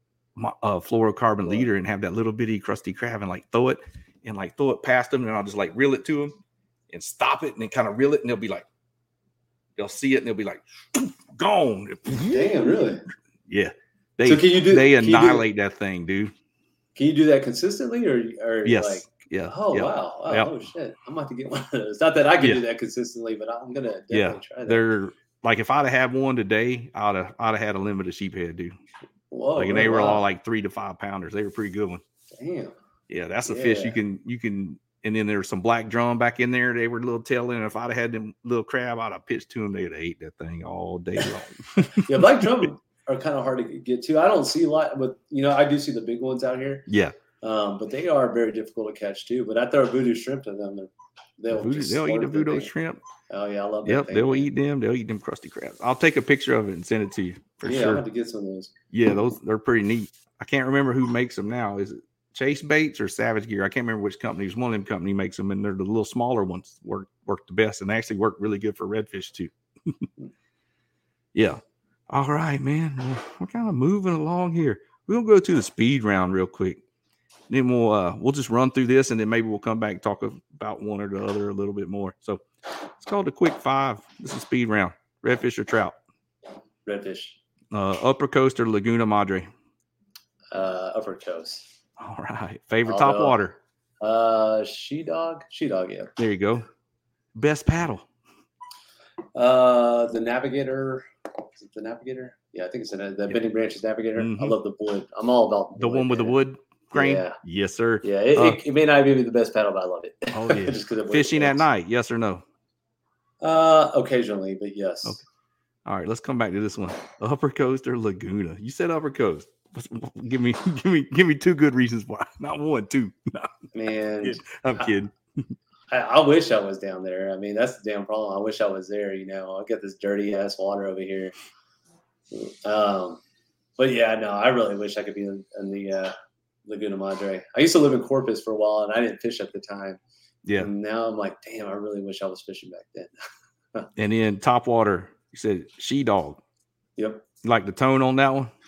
uh fluorocarbon Wow. leader, and have that little bitty crusty crab and like throw it and like throw it past them, and I'll just like reel it to them and stop it and then kind of reel it, and they'll be like, they'll see it and they'll be like, gone. Damn, really? Yeah. They so can you do they can you do- annihilate that thing, dude. Can you do that consistently, or or Yes. like? Yeah. Oh yeah. wow! Oh, Yep. oh shit! I'm about to get one of those. Not that I can Yeah. do that consistently, but I'm gonna definitely Yeah. try that. They're like, if I'd have had one today, I'd have I'd have had a limited sheephead, dude. Whoa! Like, and really? they were Wow. all like three to five pounders. They were pretty good ones. Damn. Yeah, that's a fish you Yeah. can you can. And then there's some black drum back in there. They were a little tailing. And if I'd have had them little crab, I'd have pitched to them. They'd have ate that thing all day long. Yeah, black drum are kind of hard to get to. I don't see a lot, but you know, I do see the big ones out here. Yeah. Um, but they are very difficult to catch too. But I throw voodoo shrimp to them. They'll Voodoo, just they'll eat slurp the the voodoo thing. shrimp. Oh yeah, I love that Yep, thing. they'll man. eat them. They'll eat them crusty crabs. I'll take a picture of it and send it to you for Yeah, I'm sure. about to get some of those. Yeah, those they're pretty neat. I can't remember who makes them now. Is it Chase Baits or Savage Gear? I can't remember which company. One of them company makes them, and they're the little smaller ones. Work work the best, and they actually work really good for redfish too. Yeah. All right, man. Well, we're kind of moving along here. We'll go to the speed round real quick. Then we'll uh, we'll just run through this, and then maybe we'll come back and talk about one or the other a little bit more. So it's called the quick five. This is speed round. Redfish or trout? Redfish. Uh, Upper Coast or Laguna Madre? Uh, Upper Coast. All right. Favorite I'll top go. water? Uh, She Dog. She Dog. Yeah. There you go. Best paddle? Uh, the Navigator Is it the Navigator? Yeah, I think it's the, the yeah. Bending Branches Navigator. Mm-hmm. I love the wood. I'm all about the wood, one with man. the wood grain. Yeah. Yes, sir. Yeah, it, uh, it, it may not be the best paddle, but I love it. Oh yeah. Just it Fishing at night, yes or no? Uh, occasionally, but yes. Okay. All right, let's come back to this one. Upper Coast or Laguna? You said Upper Coast. Give me, give me, give me two good reasons why. Not one, two. No. Man, I'm kidding. I, I wish I was down there. I mean, that's the damn problem. I wish I was there. You know, I get this dirty ass water over here. Um, but yeah, no, I really wish I could be in, in the uh, Laguna Madre. I used to live in Corpus for a while, and I didn't fish at the time. Yeah. And now I'm like, damn, I really wish I was fishing back then. And then top water, you said She Dog. Yep. Like the tone on that one?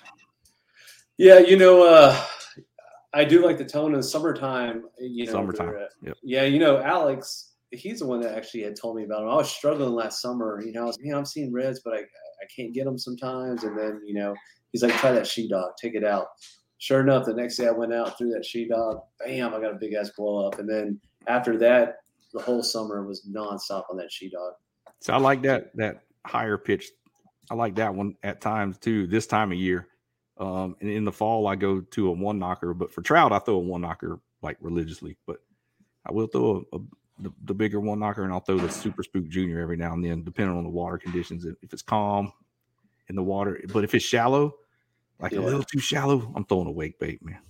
Yeah, you know, uh, I do like the tone in the summertime. You know, summertime. Uh, yep. Yeah, you know, Alex, he's the one that actually had told me about him. I was struggling last summer. You know, I was, you know, I'm seeing reds, but I I can't get them sometimes. And then, you know, he's like, try that She Dog, take it out. Sure enough, the next day I went out through that She Dog. Bam, I got a big ass blow up. And then after that, the whole summer was nonstop on that She Dog. So I like that that higher pitch. I like that one at times too. This time of year, um, and in the fall I go to a one knocker. But for trout, I throw a one knocker like religiously. But I will throw a, a the, the bigger one knocker, and I'll throw the Super Spook Junior every now and then, depending on the water conditions. If it's calm in the water, but if it's shallow, like yeah. a little too shallow, I'm throwing a wake bait, man.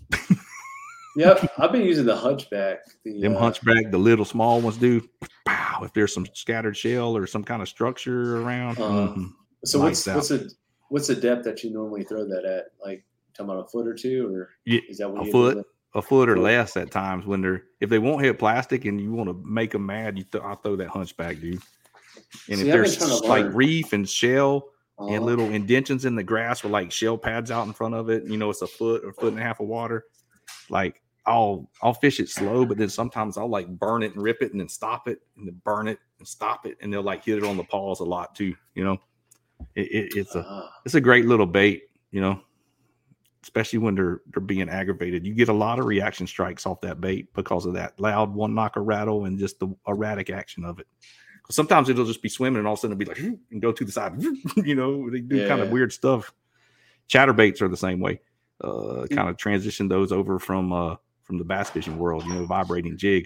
Yep, I've been using the hunchback. The, Them uh, hunchback, the little small ones, dude. Pow! If there's some scattered shell or some kind of structure around. Uh, mm-hmm. So what's what's the what's the depth that you normally throw that at? Like talking about a foot or two, or yeah, is that what a you foot, do? a foot or less at times when they're if they won't hit plastic and you want to make them mad, you th- I'll throw that hunchback, dude. And See, if there's like learn. reef and shell uh-huh. and little indentions in the grass with like shell pads out in front of it, you know, it's a foot or a foot and a half of water, like. I'll I'll fish it slow, but then sometimes I'll like burn it and rip it and then stop it and then burn it and stop it, and they'll like hit it on the paws a lot too. You know, it, it, it's a uh, it's a great little bait. You know, especially when they're they're being aggravated. You get a lot of reaction strikes off that bait because of that loud one knocker rattle and just the erratic action of it. Sometimes it'll just be swimming and all of a sudden it'll be like and go to the side. You know, they do yeah. kind of weird stuff. Chatterbaits are the same way. Uh, kind of transition those over from. Uh, from the bass fishing world, you know, vibrating jig.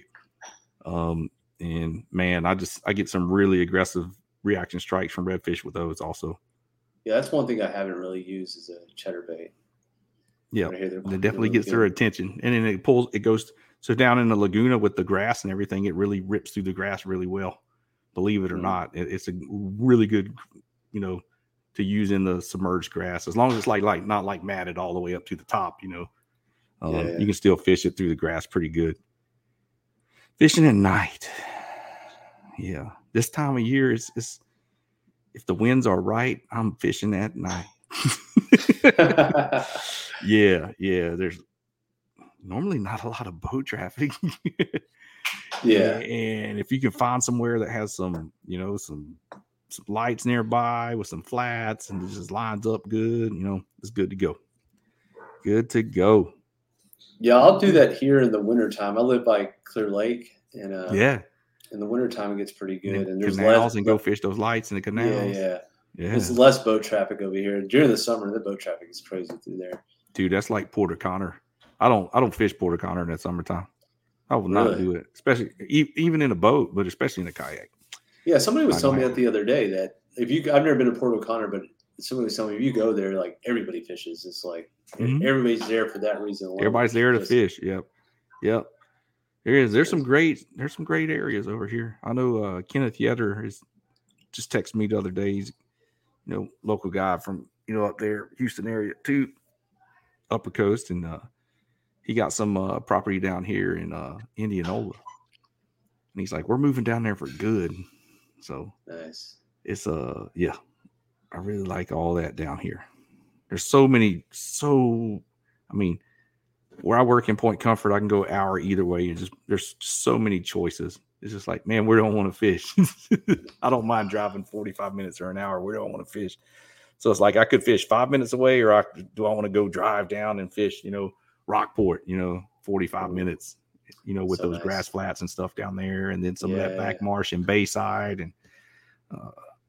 Um, and man, I just, I get some really aggressive reaction strikes from redfish with those also. Yeah. That's one thing I haven't really used is a chatterbait. Yeah. It definitely gets their attention. And then it pulls, it goes, so down in the Laguna with the grass and everything, it really rips through the grass really well. Believe it or mm-hmm. not, it, it's a really good, you know, to use in the submerged grass, as long as it's like, like not like matted all the way up to the top, you know. Um, yeah. You can still fish it through the grass pretty good. Fishing at night. Yeah. This time of year is, is if the winds are right, I'm fishing at night. yeah. Yeah. There's normally not a lot of boat traffic. yeah. And if you can find somewhere that has some, you know, some, some lights nearby with some flats and it just lines up good, you know, it's good to go. Good to go. Yeah, I'll do that here in the wintertime. I live by Clear Lake, and uh, yeah, in the wintertime it gets pretty good. And, and there's canals less, and go fish those lights in the canals. Yeah, yeah, yeah. There's less boat traffic over here. During the summer, the boat traffic is crazy through there. Dude, that's like Porter Connor. I don't, I don't fish Porter Connor in that summertime. I will really? not do it, especially e- even in a boat, but especially in a kayak. Yeah, somebody was telling me that the other day that if you, I've never been to Porter Connor, but somebody was telling me if you go there, like everybody fishes. It's like mm-hmm. everybody's there for that reason alone. Everybody's there to fish. Yep, yep. There is. There's some great. There's some great areas over here. I know uh, Kenneth Yetter is just texted me the other day. He's, you know, local guy from you know up there, Houston area too, Upper Coast, and uh, he got some uh, property down here in uh, Indianola, and he's like, we're moving down there for good. So nice. It's uh yeah. I really like all that down here. There's so many, so, I mean, where I work in Point Comfort, I can go an hour either way. It's just, there's just so many choices. It's just like, man, we don't want to fish. I don't mind driving forty-five minutes or an hour. We don't want to fish. So it's like I could fish five minutes away, or I, do I want to go drive down and fish, you know, Rockport, you know, forty-five minutes, you know, with so those nice. grass flats and stuff down there. And then some yeah, of that back marsh and Bayside and, uh,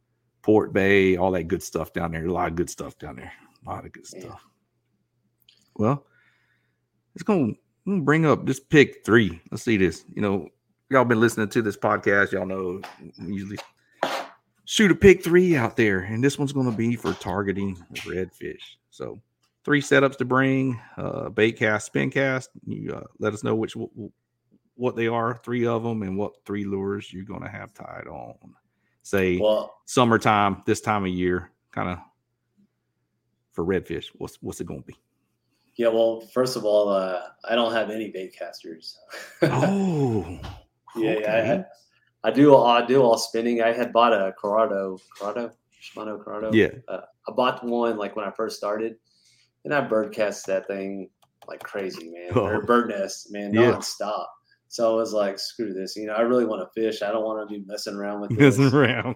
Port Bay, all that good stuff down there. A lot of good stuff down there. A lot of good stuff. Yeah. Well, it's going to bring up this pick three. Let's see this. You know, y'all been listening to this podcast. Y'all know we usually shoot a pick three out there, and this one's going to be for targeting redfish. So three setups to bring, uh, bait cast, spin cast. You uh, let us know which what they are, three of them, and what three lures you're going to have tied on. Say well, summertime, this time of year, kind of for redfish. What's what's it going to be? Yeah, well, first of all, uh, I don't have any bait casters. Oh, yeah, okay. yeah. I, I do. I do all spinning. I had bought a Corrado, Corrado, Shimano Corrado. Yeah. Uh, I bought one like when I first started, and I bird cast that thing like crazy, man. Oh. Or bird nest, man, yeah. nonstop. So I was like, screw this. You know, I really want to fish. I don't want to be messing around with this. Messing around.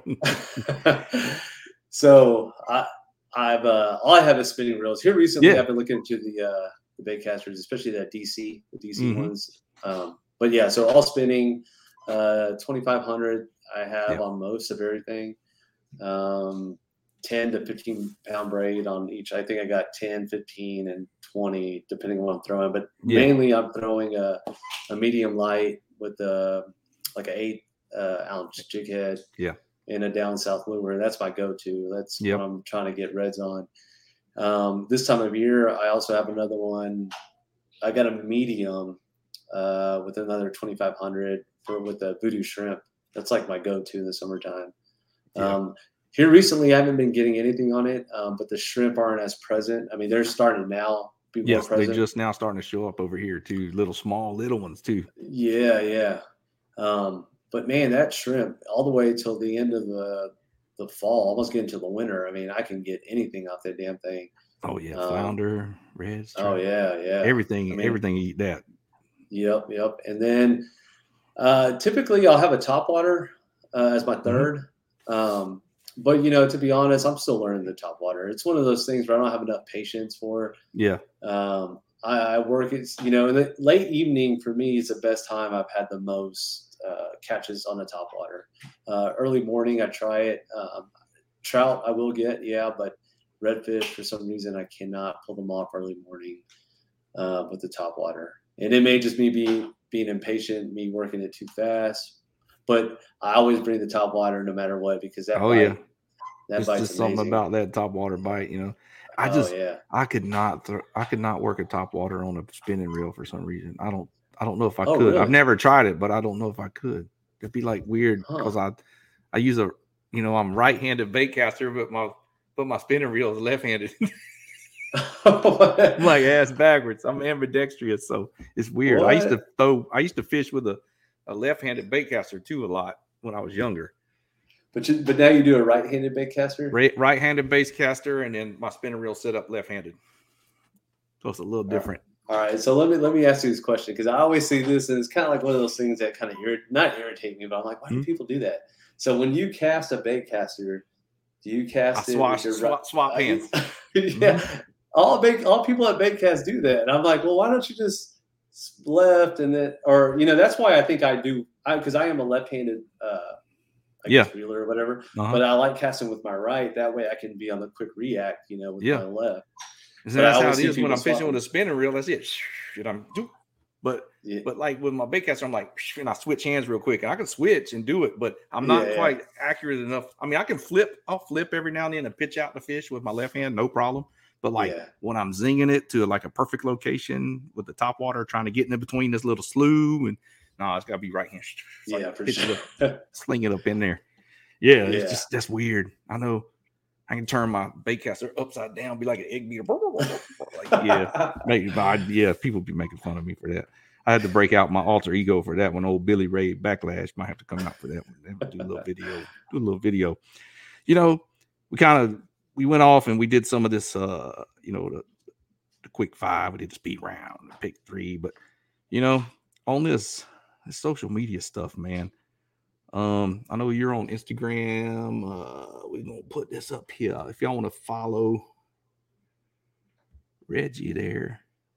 So I. I've uh, all I have is spinning reels. Here recently, yeah. I've been looking into the uh, the bait casters, especially that D C, the D C mm-hmm. ones. Um, but yeah, so all spinning, uh, twenty-five hundred. I have yeah. on most of everything. Um, ten to fifteen pound braid on each. I think I got ten, fifteen, and twenty, depending on what I'm throwing. But yeah. mainly, I'm throwing a, a medium light with a like an eight uh, ounce jig head. Yeah. In a down south lure. That's my go-to. That's yep. what I'm trying to get reds on. Um, this time of year, I also have another one. I got a medium uh, with another twenty-five hundred for with the Voodoo Shrimp. That's like my go-to in the summertime. Yeah. Um, here recently, I haven't been getting anything on it, um, but the shrimp aren't as present. I mean, they're starting now. Be yes, more they're just now starting to show up over here too. Little small, little ones too. Yeah, yeah. Um, But man, that shrimp all the way till the end of the the fall, almost getting to the winter. I mean, I can get anything off that damn thing. Oh yeah, um, flounder, reds. Oh yeah, yeah. Everything, I mean, everything eat that. Yep, yep. And then uh, typically I'll have a topwater uh, as my third. Mm-hmm. Um, but you know, to be honest, I'm still learning the topwater. It's one of those things where I don't have enough patience for. Yeah. Um, I, I work. It's you know, in the late evening for me is the best time I've had the most. Uh, catches on the top water. Uh, early morning, I try it. Um, trout, I will get, yeah, but redfish, for some reason, I cannot pull them off early morning uh, with the top water. And it may just me be being impatient, me working it too fast. But I always bring the top water no matter what because that. Oh bite, yeah, that it's bite's just amazing. Something about that top water bite, you know. I just, oh, yeah. I could not, th- I could not work a top water on a spinning reel for some reason. I don't. I don't know if I oh, could. Really? I've never tried it, but I don't know if I could. It'd be like weird because huh. I, I use a, you know, I'm right-handed bait caster, but my, but my spinning reel is left-handed. I'm like ass backwards. I'm ambidextrous, so it's weird. What? I used to throw. I used to fish with a, a left-handed bait caster too a lot when I was younger. But you, but now you do a right-handed bait caster. Right, right-handed bait caster, and then my spinning reel set up left-handed. So it's a little different. All right, so let me let me ask you this question because I always see this and it's kind of like one of those things that kind of irrit- not irritate me, but I'm like, why do mm-hmm. people do that? So when you cast a bait caster, do you cast I it swap, with your swap, swap hands? yeah, mm-hmm. all bait all people at bait cast do that, and I'm like, well, why don't you just left and then, or you know, that's why I think I do, because I, I am a left-handed, uh, I yeah, guess reeler or whatever, uh-huh. but I like casting with my right. That way I can be on the quick react, you know, with yeah. my left. So that's how it is when I'm fishing with a spinning reel. That's it. And I'm, but yeah. but like with my bait caster, I'm like, and I switch hands real quick, and I can switch and do it, but I'm not yeah, quite yeah. accurate enough. I mean, I can flip. I'll flip every now and then and pitch out the fish with my left hand, no problem. But like yeah. when I'm zinging it to like a perfect location with the top water, trying to get in between this little slough, and no, nah, it's got to be right hand. So yeah, for sure. It up, sling it up in there. Yeah, yeah, it's just that's weird. I know. I can turn my bait caster upside down, be like an egg beater. Like, yeah, make, yeah, people be making fun of me for that. I had to break out my alter ego for that one. Old Billy Ray Backlash might have to come out for that one. Do a little video. Do a little video. You know, we kind of we went off and we did some of this. Uh, you know, the, the quick five. We did the speed round, the pick three. But you know, on this, this social media stuff, man. Um, I know you're on Instagram. Uh, we're gonna put this up here. If y'all want to follow Reggie there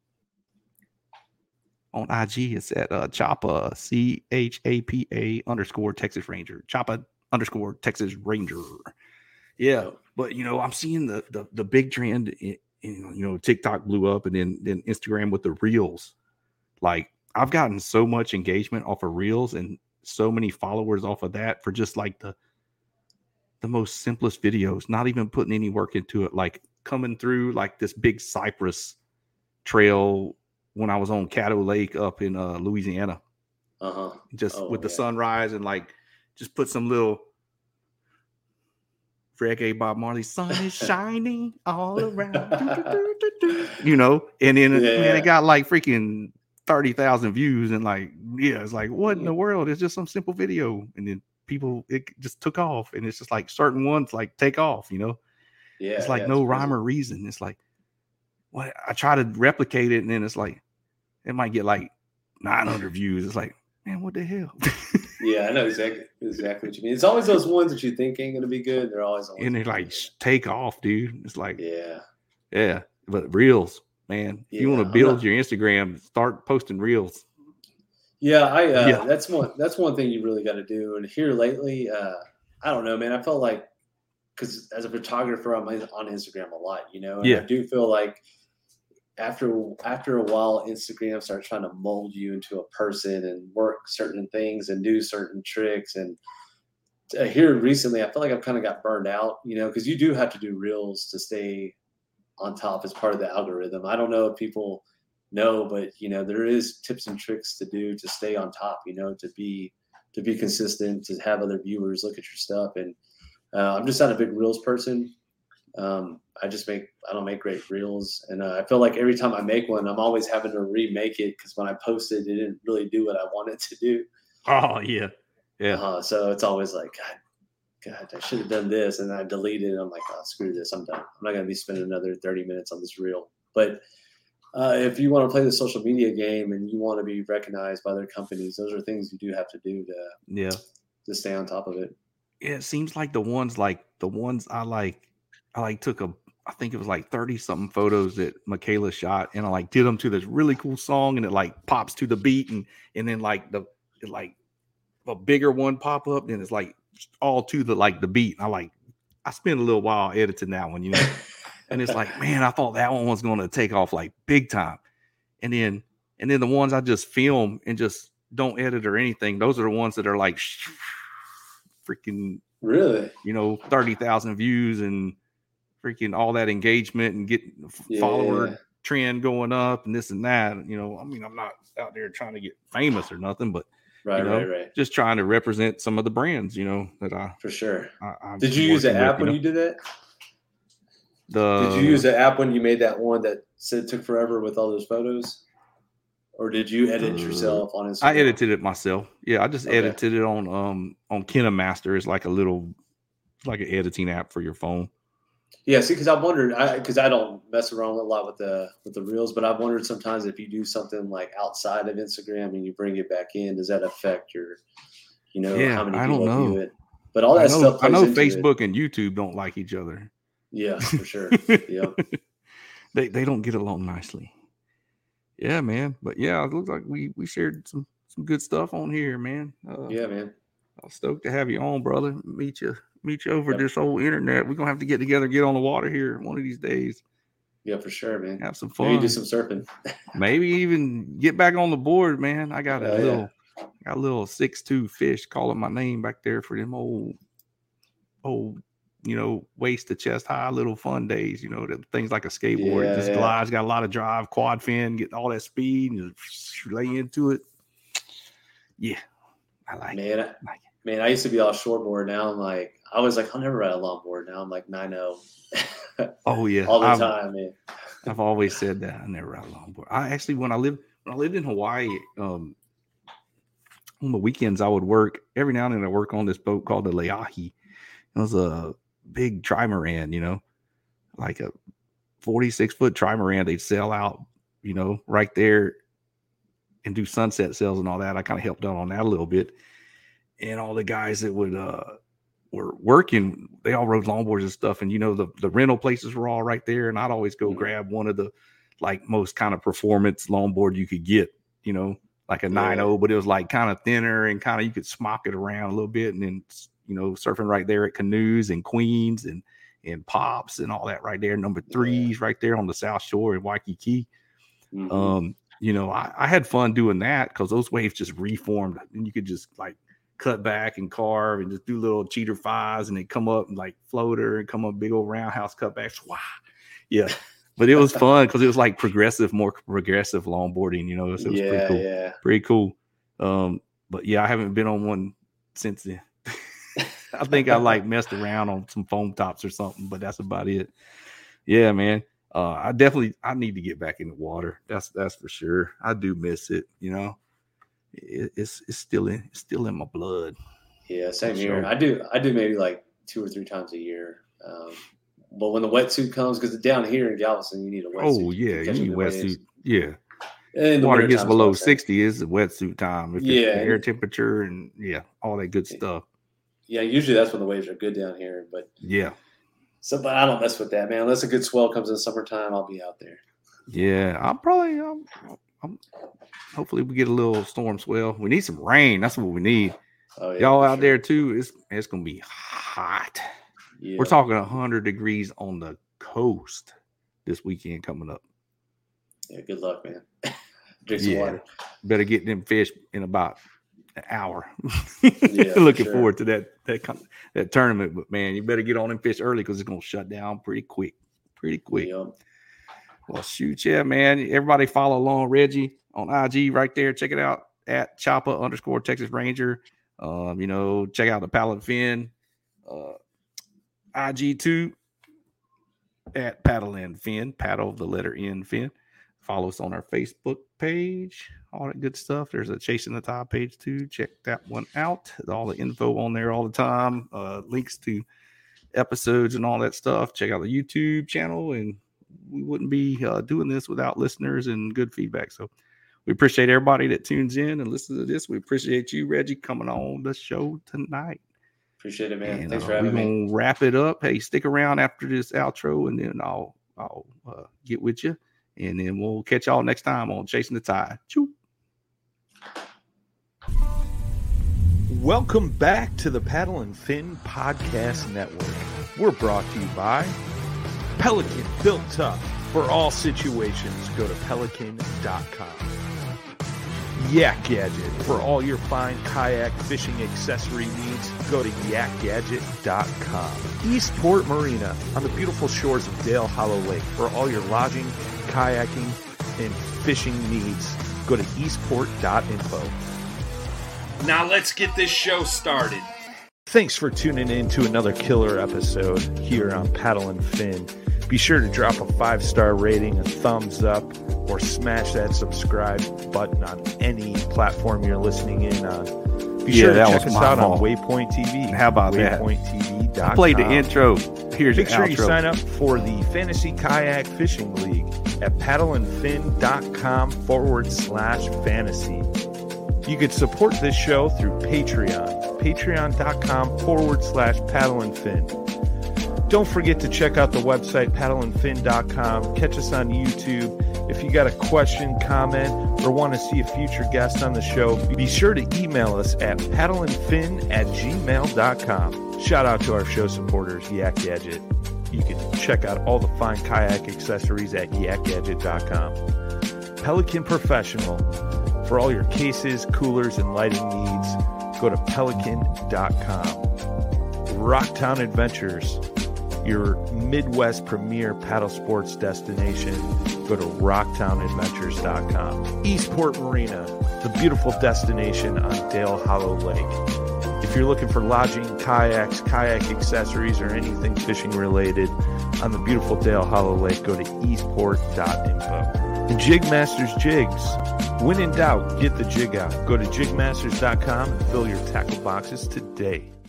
on I G, it's at uh Chapa C H A P A underscore Texas Ranger. Chapa underscore Texas Ranger. Yeah, Yep. but you know, I'm seeing the the, the big trend. In, in, you know, TikTok blew up, and then then Instagram with the reels. Like I've gotten so much engagement off of reels and so many followers off of that for just like the the most simplest videos, not even putting any work into it. Like coming through like this big cypress trail when I was on Caddo Lake up in uh, Louisiana. Uh-huh. Just Oh, with the yeah. sunrise and like just put some little reggae Bob Marley, sun is shining all around. Do, do, do, do, do. You know, and then Yeah. man, it got like freaking thirty thousand views, and like, yeah, it's like, what in the world? It's just some simple video, and then people, it just took off, and it's just like certain ones like take off, you know. Yeah. It's like yeah, no it's rhyme crazy. or reason. It's like, what? I try to replicate it, and then it's like, it might get like nine hundred views. It's like, man, what the hell? Yeah, I know exactly exactly what you mean. It's always those ones that you think ain't gonna be good. They're always the ones And they that are like good. take off, dude. It's like, Yeah. yeah, but reels, man. If you Yeah, want to I'm build not- your Instagram, start posting reels. Yeah, I uh, Yeah. that's one that's one thing you really got to do. And here lately, uh, I don't know, man. I felt like because as a photographer, I'm on Instagram a lot, you know, and Yeah. I do feel like after after a while, Instagram starts trying to mold you into a person and work certain things and do certain tricks. And uh, here recently, I feel like I've kind of got burned out, you know, because you do have to do reels to stay on top as part of the algorithm. I don't know if people know, but you know, there is tips and tricks to do to stay on top, you know, to be to be consistent, to have other viewers look at your stuff. And uh, I'm just not a big reels person. Um, I just make I don't make great reels, and uh, I feel like every time I make one, I'm always having to remake it because when I posted, it didn't really do what I wanted to do. Oh yeah. Yeah. Uh, so it's always like, God, God, I should have done this, and I delete it. And I'm like, oh, screw this, I'm done. I'm not gonna be spending another thirty minutes on this reel. But uh, if you want to play the social media game and you want to be recognized by other companies, those are things you do have to do to Yeah. to stay on top of it. Yeah. It seems like the ones like the ones I like, I like took a, I think it was like thirty something photos that Michaela shot, and I like did them to this really cool song, and it like pops to the beat, and and then like the it like a bigger one pop up, and it's like all to the like the beat. I like I spent a little while editing that one, you know, and it's like, man, I thought that one was going to take off like big time, and then and then the ones I just film and just don't edit or anything, those are the ones that are like freaking Really, you know thirty thousand views and freaking all that engagement and get yeah. follower trend going up and this and that. You know, I mean, I'm not out there trying to get famous or nothing, but Right, you know, right, right. just trying to represent some of the brands, you know, that I For sure. I, I'm Did you use an working with, app you when know. you did that? The Did you use the app when you made that one that said it took forever with all those photos? Or did you edit Uh, yourself on Instagram? I edited it myself. Yeah, I just Okay. edited it on um on KineMaster. It's like a little, it's like an editing app for your phone. Yeah, see, because I wondered, I because I don't mess around a lot with the with the reels, but I've wondered sometimes if you do something like outside of Instagram and you bring it back in, does that affect your, you know, Yeah, how many I don't people know. view it? But all that I know, stuff I plays know into it. Facebook and YouTube don't like each other. Yeah, for sure. Yeah. they they don't get along nicely. Yeah, man. But yeah, it looks like we we shared some some good stuff on here, man. Uh, Yeah, man. I'm stoked to have you on, brother. Meet you meet you over Yep. this old internet. We're gonna have to get together, get on the water here one of these days. Yeah, for sure, man. Have some Maybe fun. do some surfing. Maybe even get back on the board, man. I got a Oh, yeah. little got a little six two fish calling my name back there for them old old, you know, waist to chest high little fun days, you know, the things like a skateboard. Yeah, It just yeah. glides, got a lot of drive, quad fin, getting all that speed and just lay into it. Yeah. I like it. Man, I, Like man, I used to be all shortboard. Now I'm like, I was like, I'll never ride a longboard. Now I'm like nine oh Oh yeah. all the I've, time, man. I've always said that. I never ride a longboard. I actually when I lived when I lived in Hawaii, um, on the weekends I would work every now and then I work on this boat called the Leahi. It was a big trimaran, you know, like a forty-six foot trimaran. They'd sail out, you know, right there and do sunset sails and all that. I kind of helped out on that a little bit. And all the guys that would uh were working, they all rode longboards and stuff. And you know, the, the rental places were all right there. And I'd always go Mhm. grab one of the like most kind of performance longboard you could get, you know, like a nine oh, but it was like kind of thinner and kind of you could smock it around a little bit and then you know, surfing right there at Canoes and Queens and and Pops and all that right there. Number threes right there on the South Shore in Waikiki. Mm-hmm. Um, you know, I, I had fun doing that because those waves just reformed and you could just like cut back and carve and just do little cheater fives and they come up and like floater and come up big old roundhouse cutbacks. Wow. Yeah. But it was fun because it was like progressive, more progressive longboarding, you know, so it was yeah, pretty cool. Yeah. Pretty cool. Um, but yeah, I haven't been on one since then. I think I like messed around on some foam tops or something, but that's about it. Yeah, man. Uh, I definitely, I need to get back in the water. That's, that's for sure. I do miss it. You know, it, it's, it's still in, it's still in my blood. Yeah. Same here. Sure. I do, I do maybe like two or three times a year. Um, but when the wetsuit comes, cause down here in Galveston, you need a wetsuit. Oh yeah. You need a wetsuit. Yeah. And the water gets below sixty is the wetsuit time. If yeah. It's the air temperature and yeah, all that good stuff. Yeah. Usually that's when the waves are good down here, but yeah. So, but I don't mess with that, man. Unless a good swell comes in summertime, I'll be out there. Yeah, I'm probably. I'm, I'm, hopefully, we get a little storm swell. We need some rain. That's what we need. Oh, yeah, y'all out sure. there too. It's it's gonna be hot. Yeah. We're talking one hundred degrees on the coast this weekend coming up. Yeah, good luck, man. Drink some yeah. water. Better get them fish in about an hour. Yeah, looking sure. forward to that that that tournament, but man, you better get on them fish early because it's gonna shut down pretty quick, pretty quick. Yeah. Well, shoot, yeah, man. Everybody follow along Reggie on I G right there. Check it out at Choppa underscore Texas Ranger. Um, you know, check out the Paddle and Fin uh, I G too at Paddle and Fin. Paddle the letter N Fin. Follow us on our Facebook page, all that good stuff. There's a Chasing the Tide page too. Check that one out. All the info on there all the time. Uh, links to episodes and all that stuff. Check out the YouTube channel. And we wouldn't be uh, doing this without listeners and good feedback. So we appreciate everybody that tunes in and listens to this. We appreciate you, Reggie, coming on the show tonight. Appreciate it, man. And, Thanks uh, for having we're me. We're going to wrap it up. Hey, stick around after this outro and then I'll, I'll uh, get with you. And then we'll catch y'all next time on Chasing the Tide. Choo. Welcome back to the Paddle and Fin Podcast Network. We're brought to you by Pelican, built tough for all situations. Go to pelican dot com. Yak Gadget, for all your fine kayak fishing accessory needs. Go to yak gadget dot com. Eastport Marina, on the beautiful shores of Dale Hollow Lake. For all your lodging, kayaking, and fishing needs, go to eastport dot info. Now let's get this show started. Thanks for tuning in to another killer episode here on Paddle and Fin. Be sure to drop a five-star rating, a thumbs up, or smash that subscribe button on any platform you're listening in on. Be Yeah, sure to that check was us my out fault. on Waypoint T V. How about that? waypoint T V dot com. I played the intro. Here's Make the sure outro. you sign up for the Fantasy Kayak Fishing League at paddleandfin.com forward slash fantasy. You can support this show through Patreon. Patreon.com forward slash paddleandfin. Don't forget to check out the website, paddle and fin dot com. Catch us on YouTube. If you got a question, comment, or want to see a future guest on the show, be sure to email us at paddleandfin at gmail dot com. Shout out to our show supporters, Yak Gadget. You can check out all the fine kayak accessories at yak gadget dot com. Pelican Professional. For all your cases, coolers, and lighting needs, go to pelican dot com. Rocktown Adventures, your Midwest premier paddle sports destination. Go to rocktown adventures dot com. Eastport Marina, the beautiful destination on Dale Hollow Lake. If you're looking for lodging, kayaks, kayak accessories, or anything fishing related on the beautiful Dale Hollow Lake, go to eastport dot info. And Jigmasters Jigs. When in doubt, get the jig out. Go to jig masters dot com and fill your tackle boxes today.